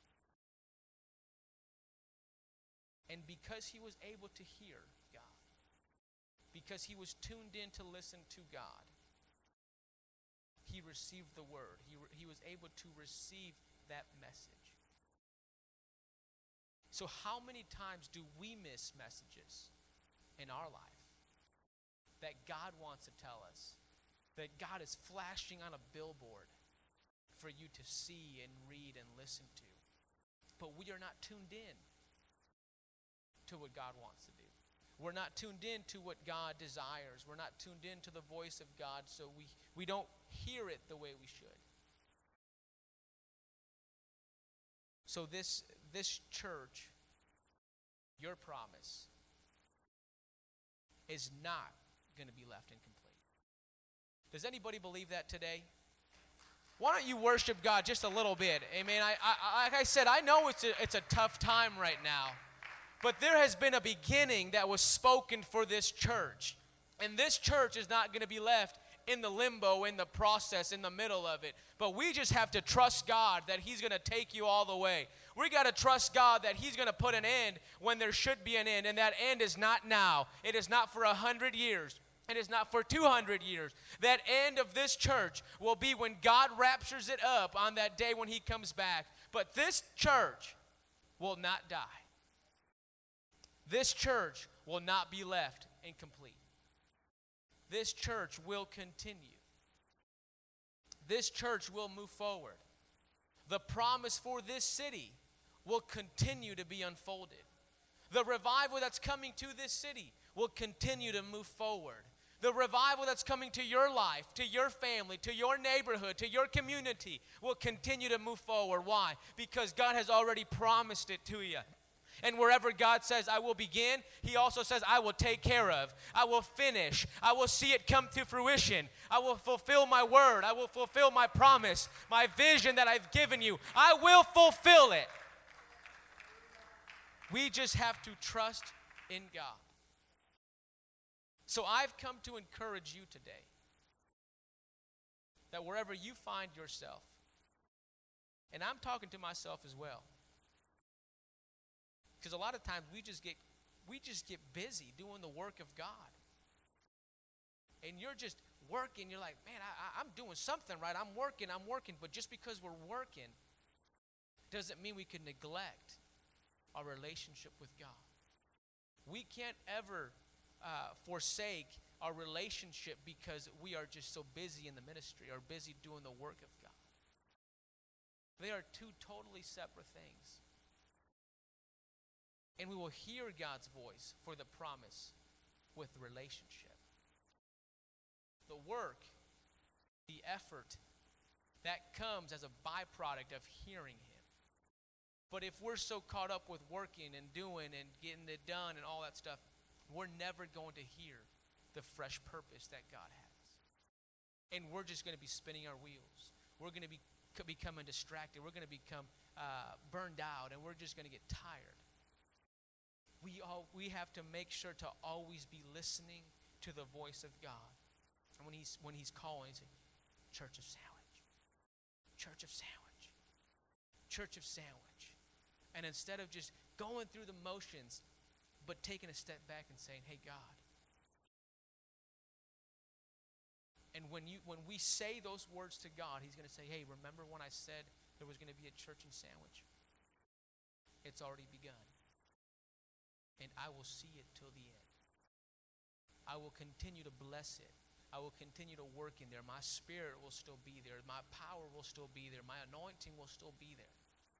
And because he was able to hear God, because he was tuned in to listen to God, he received the word. He, re- he was able to receive that message. So how many times do we miss messages in our life that God wants to tell us, that God is flashing on a billboard for you to see and read and listen to. But we are not tuned in to what God wants to do. We're not tuned in to what God desires. We're not tuned in to the voice of God, so we, we don't hear it the way we should. So this, this church, your promise, is not going to be left incomplete. Does anybody believe that today? Why don't you worship God just a little bit? Amen. I, I, like I said, I know it's a, it's a tough time right now, but there has been a beginning that was spoken for this church. And this church is not going to be left in the limbo, in the process, in the middle of it. But we just have to trust God that He's going to take you all the way. We got to trust God that He's going to put an end when there should be an end. And that end is not now. It is not for a hundred years. It is not for two hundred years. That end of this church will be when God raptures it up on that day when He comes back. But this church will not die. This church will not be left incomplete. This church will continue. This church will move forward. The promise for this city will continue to be unfolded. The revival that's coming to this city will continue to move forward. The revival that's coming to your life, to your family, to your neighborhood, to your community will continue to move forward. Why? Because God has already promised it to you. And wherever God says, I will begin, He also says, I will take care of. I will finish. I will see it come to fruition. I will fulfill my word. I will fulfill my promise, my vision that I've given you. I will fulfill it. We just have to trust in God. So I've come to encourage you today that wherever you find yourself, and I'm talking to myself as well, because a lot of times we just get we just get busy doing the work of God. And you're just working, you're like, man, I, I'm doing something right. I'm working, I'm working. But just because we're working doesn't mean we can neglect our relationship with God. We can't ever uh, forsake our relationship because we are just so busy in the ministry or busy doing the work of God. They are two totally separate things. And we will hear God's voice for the promise with the relationship. The work, the effort, that comes as a byproduct of hearing Him. But if we're so caught up with working and doing and getting it done and all that stuff, we're never going to hear the fresh purpose that God has. And we're just going to be spinning our wheels. We're going to be becoming distracted. We're going to become uh, burned out, and we're just going to get tired. We all we have to make sure to always be listening to the voice of God. And when he's when he's calling, he's saying, Church of Sandwich, Church of Sandwich, Church of Sandwich. And instead of just going through the motions, but taking a step back and saying, hey, God. And when you when we say those words to God, He's going to say, hey, remember when I said there was going to be a church in Sandwich? It's already begun. And I will see it till the end. I will continue to bless it. I will continue to work in there. My spirit will still be there. My power will still be there. My anointing will still be there.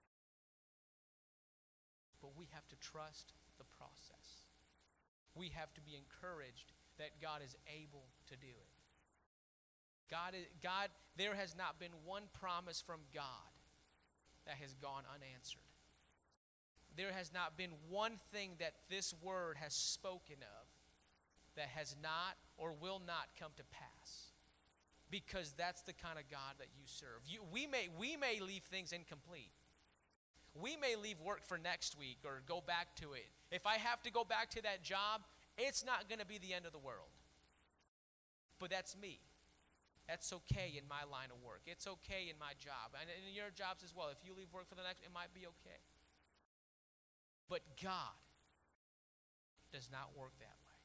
But we have to trust the process. We have to be encouraged that God is able to do it. God, is, God, there has not been one promise from God that has gone unanswered. There has not been one thing that this word has spoken of that has not or will not come to pass. Because that's the kind of God that you serve. You, we may, we may leave things incomplete. We may leave work for next week or go back to it. If I have to go back to that job, it's not going to be the end of the world. But that's me. That's okay in my line of work. It's okay in my job. And in your jobs as well. If you leave work for the next, it might be okay. But God does not work that way.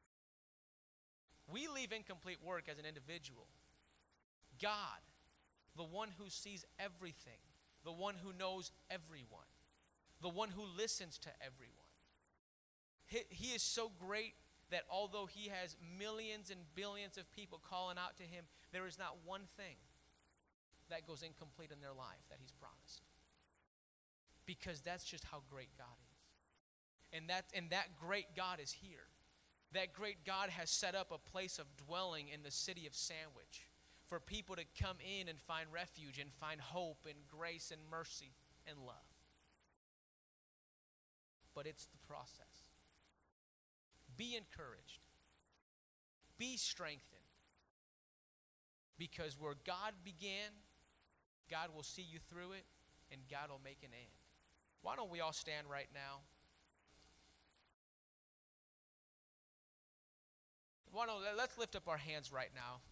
We leave incomplete work as an individual. God, the one who sees everything, the one who knows everyone, the one who listens to everyone. He, he is so great that although He has millions and billions of people calling out to Him, there is not one thing, that goes incomplete in their life that he's promised. Because that's just how great God is. And that, and that great God is here. That great God has set up a place of dwelling in the city of Sandwich for people to come in and find refuge and find hope and grace and mercy and love. But it's the process. Be encouraged. Be strengthened. Because where God began, God will see you through it, and God will make an end. Why don't we all stand right now? Why don't, let's lift up our hands right now.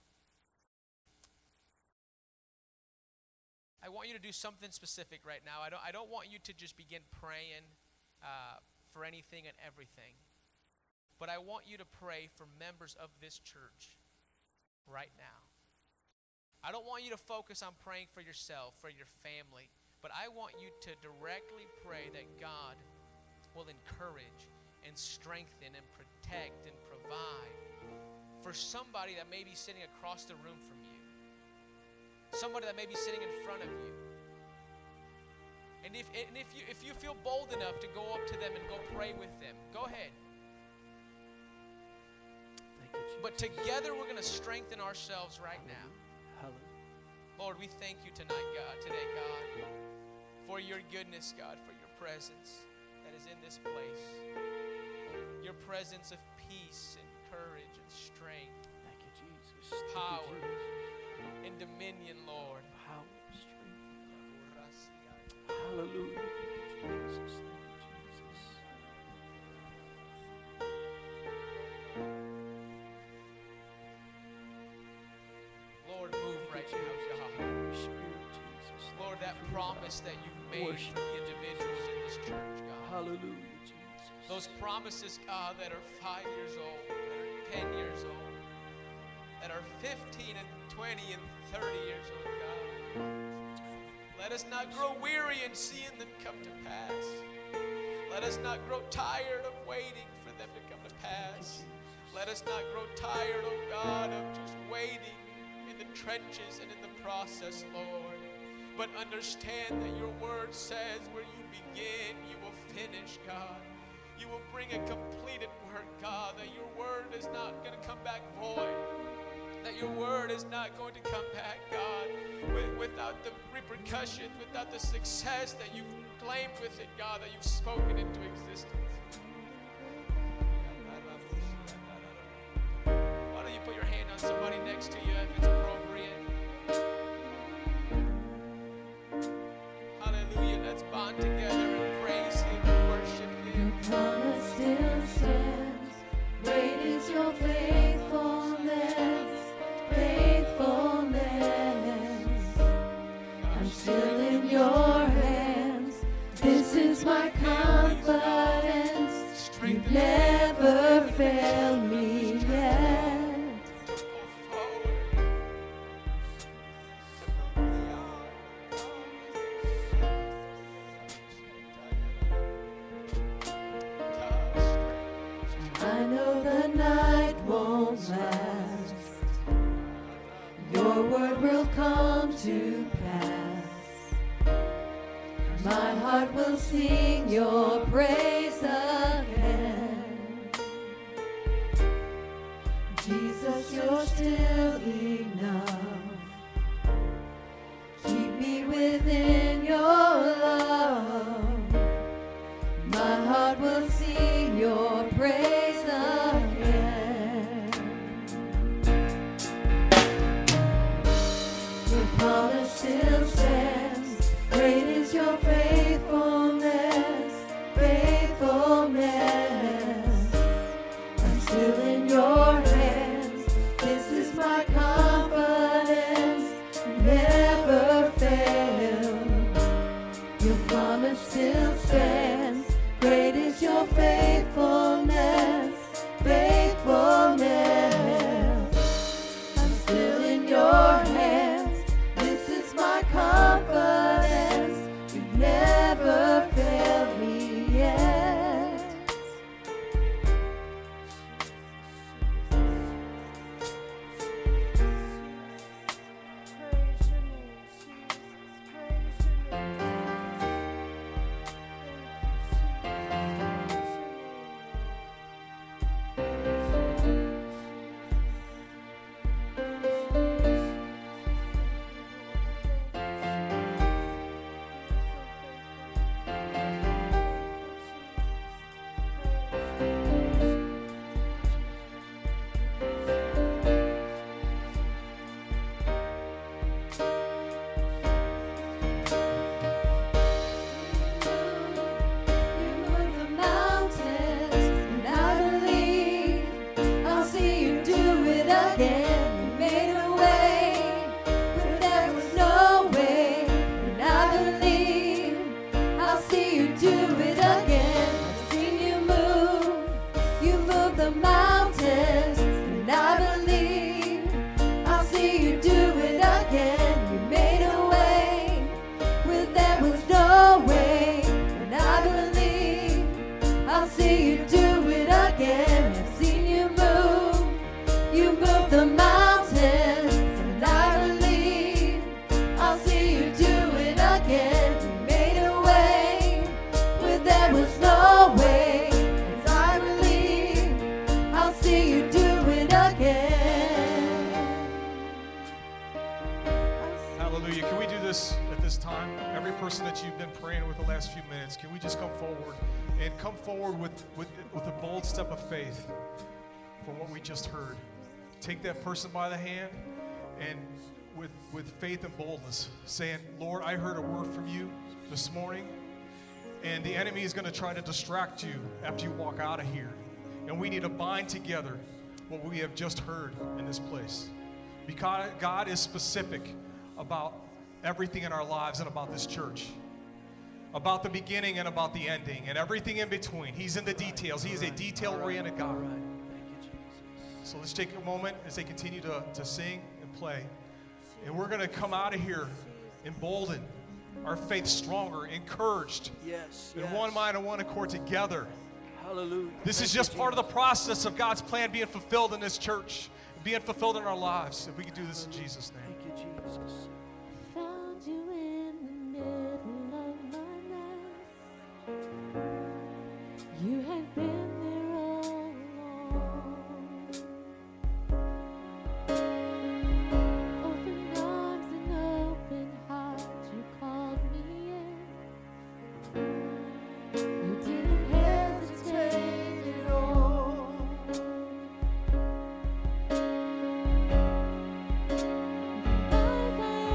I want you to do something specific right now. I don't, I don't want you to just begin praying uh, for anything and everything. But I want you to pray for members of this church right now. I don't want you to focus on praying for yourself, for your family, but I want you to directly pray that God will encourage and strengthen and protect and provide for somebody that may be sitting across the room from you, somebody that may be sitting in front of you. And if, and if you if you feel bold enough to go up to them and go pray with them, go ahead. Thank you, Jesus. But together we're going to strengthen ourselves right now. Hallelujah. Lord, we thank you tonight, God, today, God, for your goodness, God, for your presence that is in this place. Your presence of peace and courage and strength. Thank you, Jesus. Thank Power you, Jesus. and dominion, Lord. Power and strength. Hallelujah. Thank you, Jesus. Thank you, Jesus. Lord, move right now, God. Holy Spirit, Jesus. Lord, that Thank you, promise God. that you've made Worship. for the individuals in this church, God. Hallelujah, Jesus. Those promises, God, that are five years old, that are ten years old, that are fifteen and twenty and thirty years old, God. Let us not grow weary in seeing them come to pass. Let us not grow tired of waiting for them to come to pass. Let us not grow tired, oh God, of just waiting in the trenches and in the process, Lord. But understand that your word says where you begin, you will finish, God. You will bring a completed work, God, that your word is not going to come back void. That your word is not going to come back, God, with, without the repercussions, without the success that you've claimed with it, God, that you've spoken into existence. Why don't you put your hand on somebody next to you if it's appropriate? Hallelujah. Let's bond together and praise him and worship him. Your promise still stands. Great is your faithfulness, faithfulness. I'm still in your hands. This is my confidence. You've never failed me yet. I know the night won't last. Your word will come to pass. My heart will sing your praise again. Jesus, you're still enough. Keep me within your love. My heart will sing your praise again. Your promise still stands. Great is your faithfulness, faithfulness. I'm still in your hands. This is my the mountains, and I believe I'll see you do it again. You made a way where there was no way, and I believe I'll see you do it again. I've seen you move, you move the mountains, and I believe I'll see you do it again. You made a way where there was no way, and I believe I'll see you do it again. Hallelujah. Can we do this at this time? Every person that you've been praying with the last few minutes, can we just come forward and come forward with, with, with a bold step of faith for what we just heard? Take that person by the hand and with, with faith and boldness, saying, Lord, I heard a word from you this morning, and the enemy is going to try to distract you after you walk out of here. And we need to bind together what we have just heard in this place. Because God is specific about everything in our lives and about this church, about the beginning and about the ending and everything in between. He's in the details. He is a detail-oriented God. So let's take a moment as they continue to, to sing and play. And we're going to come out of here emboldened, our faith stronger, encouraged, Yes. in yes. one mind and one accord together. Hallelujah. This Thank is you, just part of the Jesus. process of God's plan being fulfilled in this church, being fulfilled in our lives. If we can do this in Jesus' name. Thank you, Jesus. Found you in the middle of my mess. You had been there all along. Open arms and open heart, you called me in. You didn't hesitate at all. The life I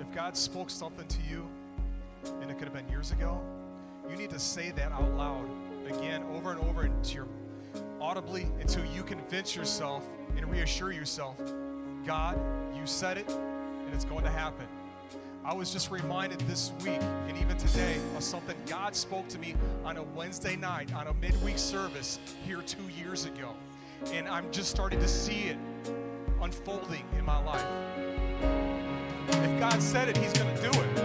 if God spoke something to you, and it could have been years ago, you need to say that out loud again, over and over, into your audibly, until you convince yourself and reassure yourself, God, you said it, and it's going to happen. I was just reminded this week, and even today, of something God spoke to me on a Wednesday night, on a midweek service here two years ago. And I'm just starting to see it unfolding in my life. If God said it, he's going to do it.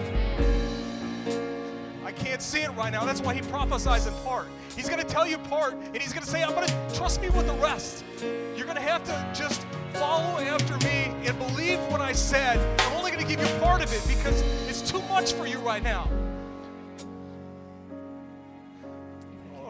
I can't see it right now. That's why he prophesies in part. He's going to tell you part, and he's going to say, I'm going to trust me with the rest. You're going to have to just follow after me and believe what I said. I'm only going to give you part of it because it's too much for you right now. Oh.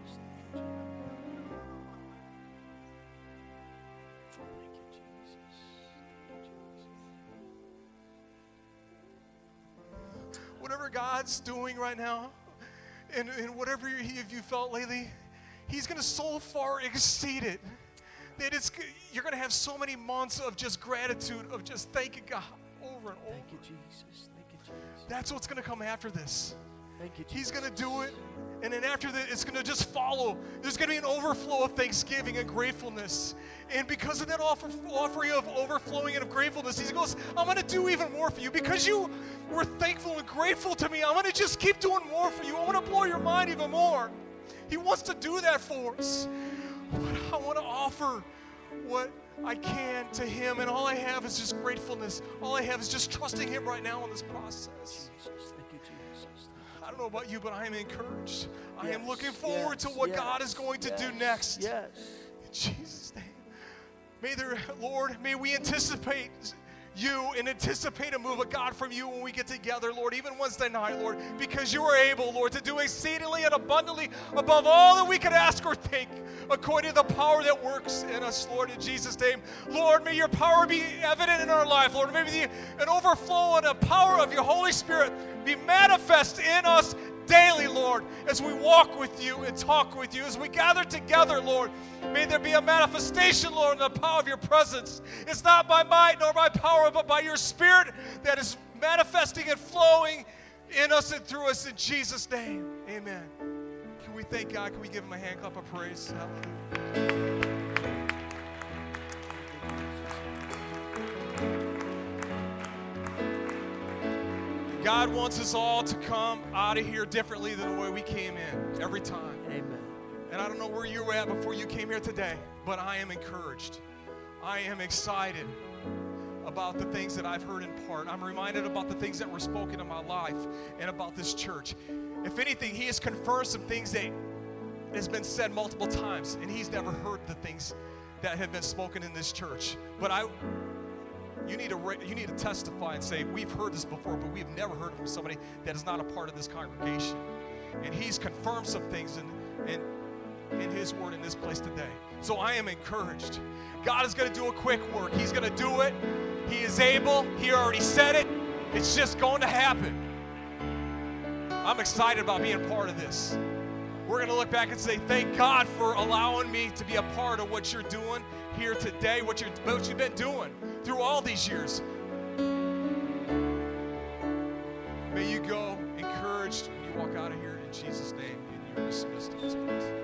Whatever God's doing right now, and, and whatever you, you felt lately, he's going to so far exceed it that it's, you're going to have so many months of just gratitude, of just thanking God over and over. Thank you, Jesus. Thank you, Jesus. That's what's going to come after this. Thank you, Jesus. He's going to do it, and then after that, it's going to just follow. There's going to be an overflow of thanksgiving and gratefulness. And because of that offer, offering of overflowing and of gratefulness, he goes, I'm going to do even more for you. Because you were thankful and grateful to me, I'm going to just keep doing more for you. I want to blow your mind even more. He wants to do that for us. But I want to offer what I can to him, and all I have is just gratefulness. All I have is just trusting him right now in this process. Jesus, thank you, Jesus. I don't know about you, but I am encouraged. I Yes, am looking forward yes, to what yes, God is going to yes, do next. Yes. In Jesus' name. May there, Lord, may we anticipate you and anticipate a move of God from you when we get together, Lord, even Wednesday night, Lord, because you are able, Lord, to do exceedingly and abundantly above all that we could ask or think, according to the power that works in us, Lord, in Jesus' name. Lord, may your power be evident in our life, Lord. May the, an overflow and a power of your Holy Spirit be manifest in us daily, Lord, as we walk with you and talk with you, as we gather together, Lord. May there be a manifestation, Lord, in the power of your presence. It's not by might nor by power, but by your Spirit that is manifesting and flowing in us and through us in Jesus' name. Amen. Can we thank God? Can we give him a hand clap of praise? Hallelujah. God wants us all to come out of here differently than the way we came in every time. Amen. And I don't know where you were at before you came here today, but I am encouraged. I am excited about the things that I've heard in part. I'm reminded about the things that were spoken in my life and about this church. If anything, he has confirmed some things that has been said multiple times, and he's never heard the things that have been spoken in this church. But I... You need, to, you need to testify and say, we've heard this before, but we've never heard it from somebody that is not a part of this congregation. And he's confirmed some things in, in, in his word in this place today. So I am encouraged. God is going to do a quick work. He's going to do it. He is able. He already said it. It's just going to happen. I'm excited about being part of this. We're going to look back and say, thank God for allowing me to be a part of what you're doing here today, what, you're, what you've been doing through all these years. May you go encouraged when you walk out of here in Jesus' name, and you're dismissed in this place.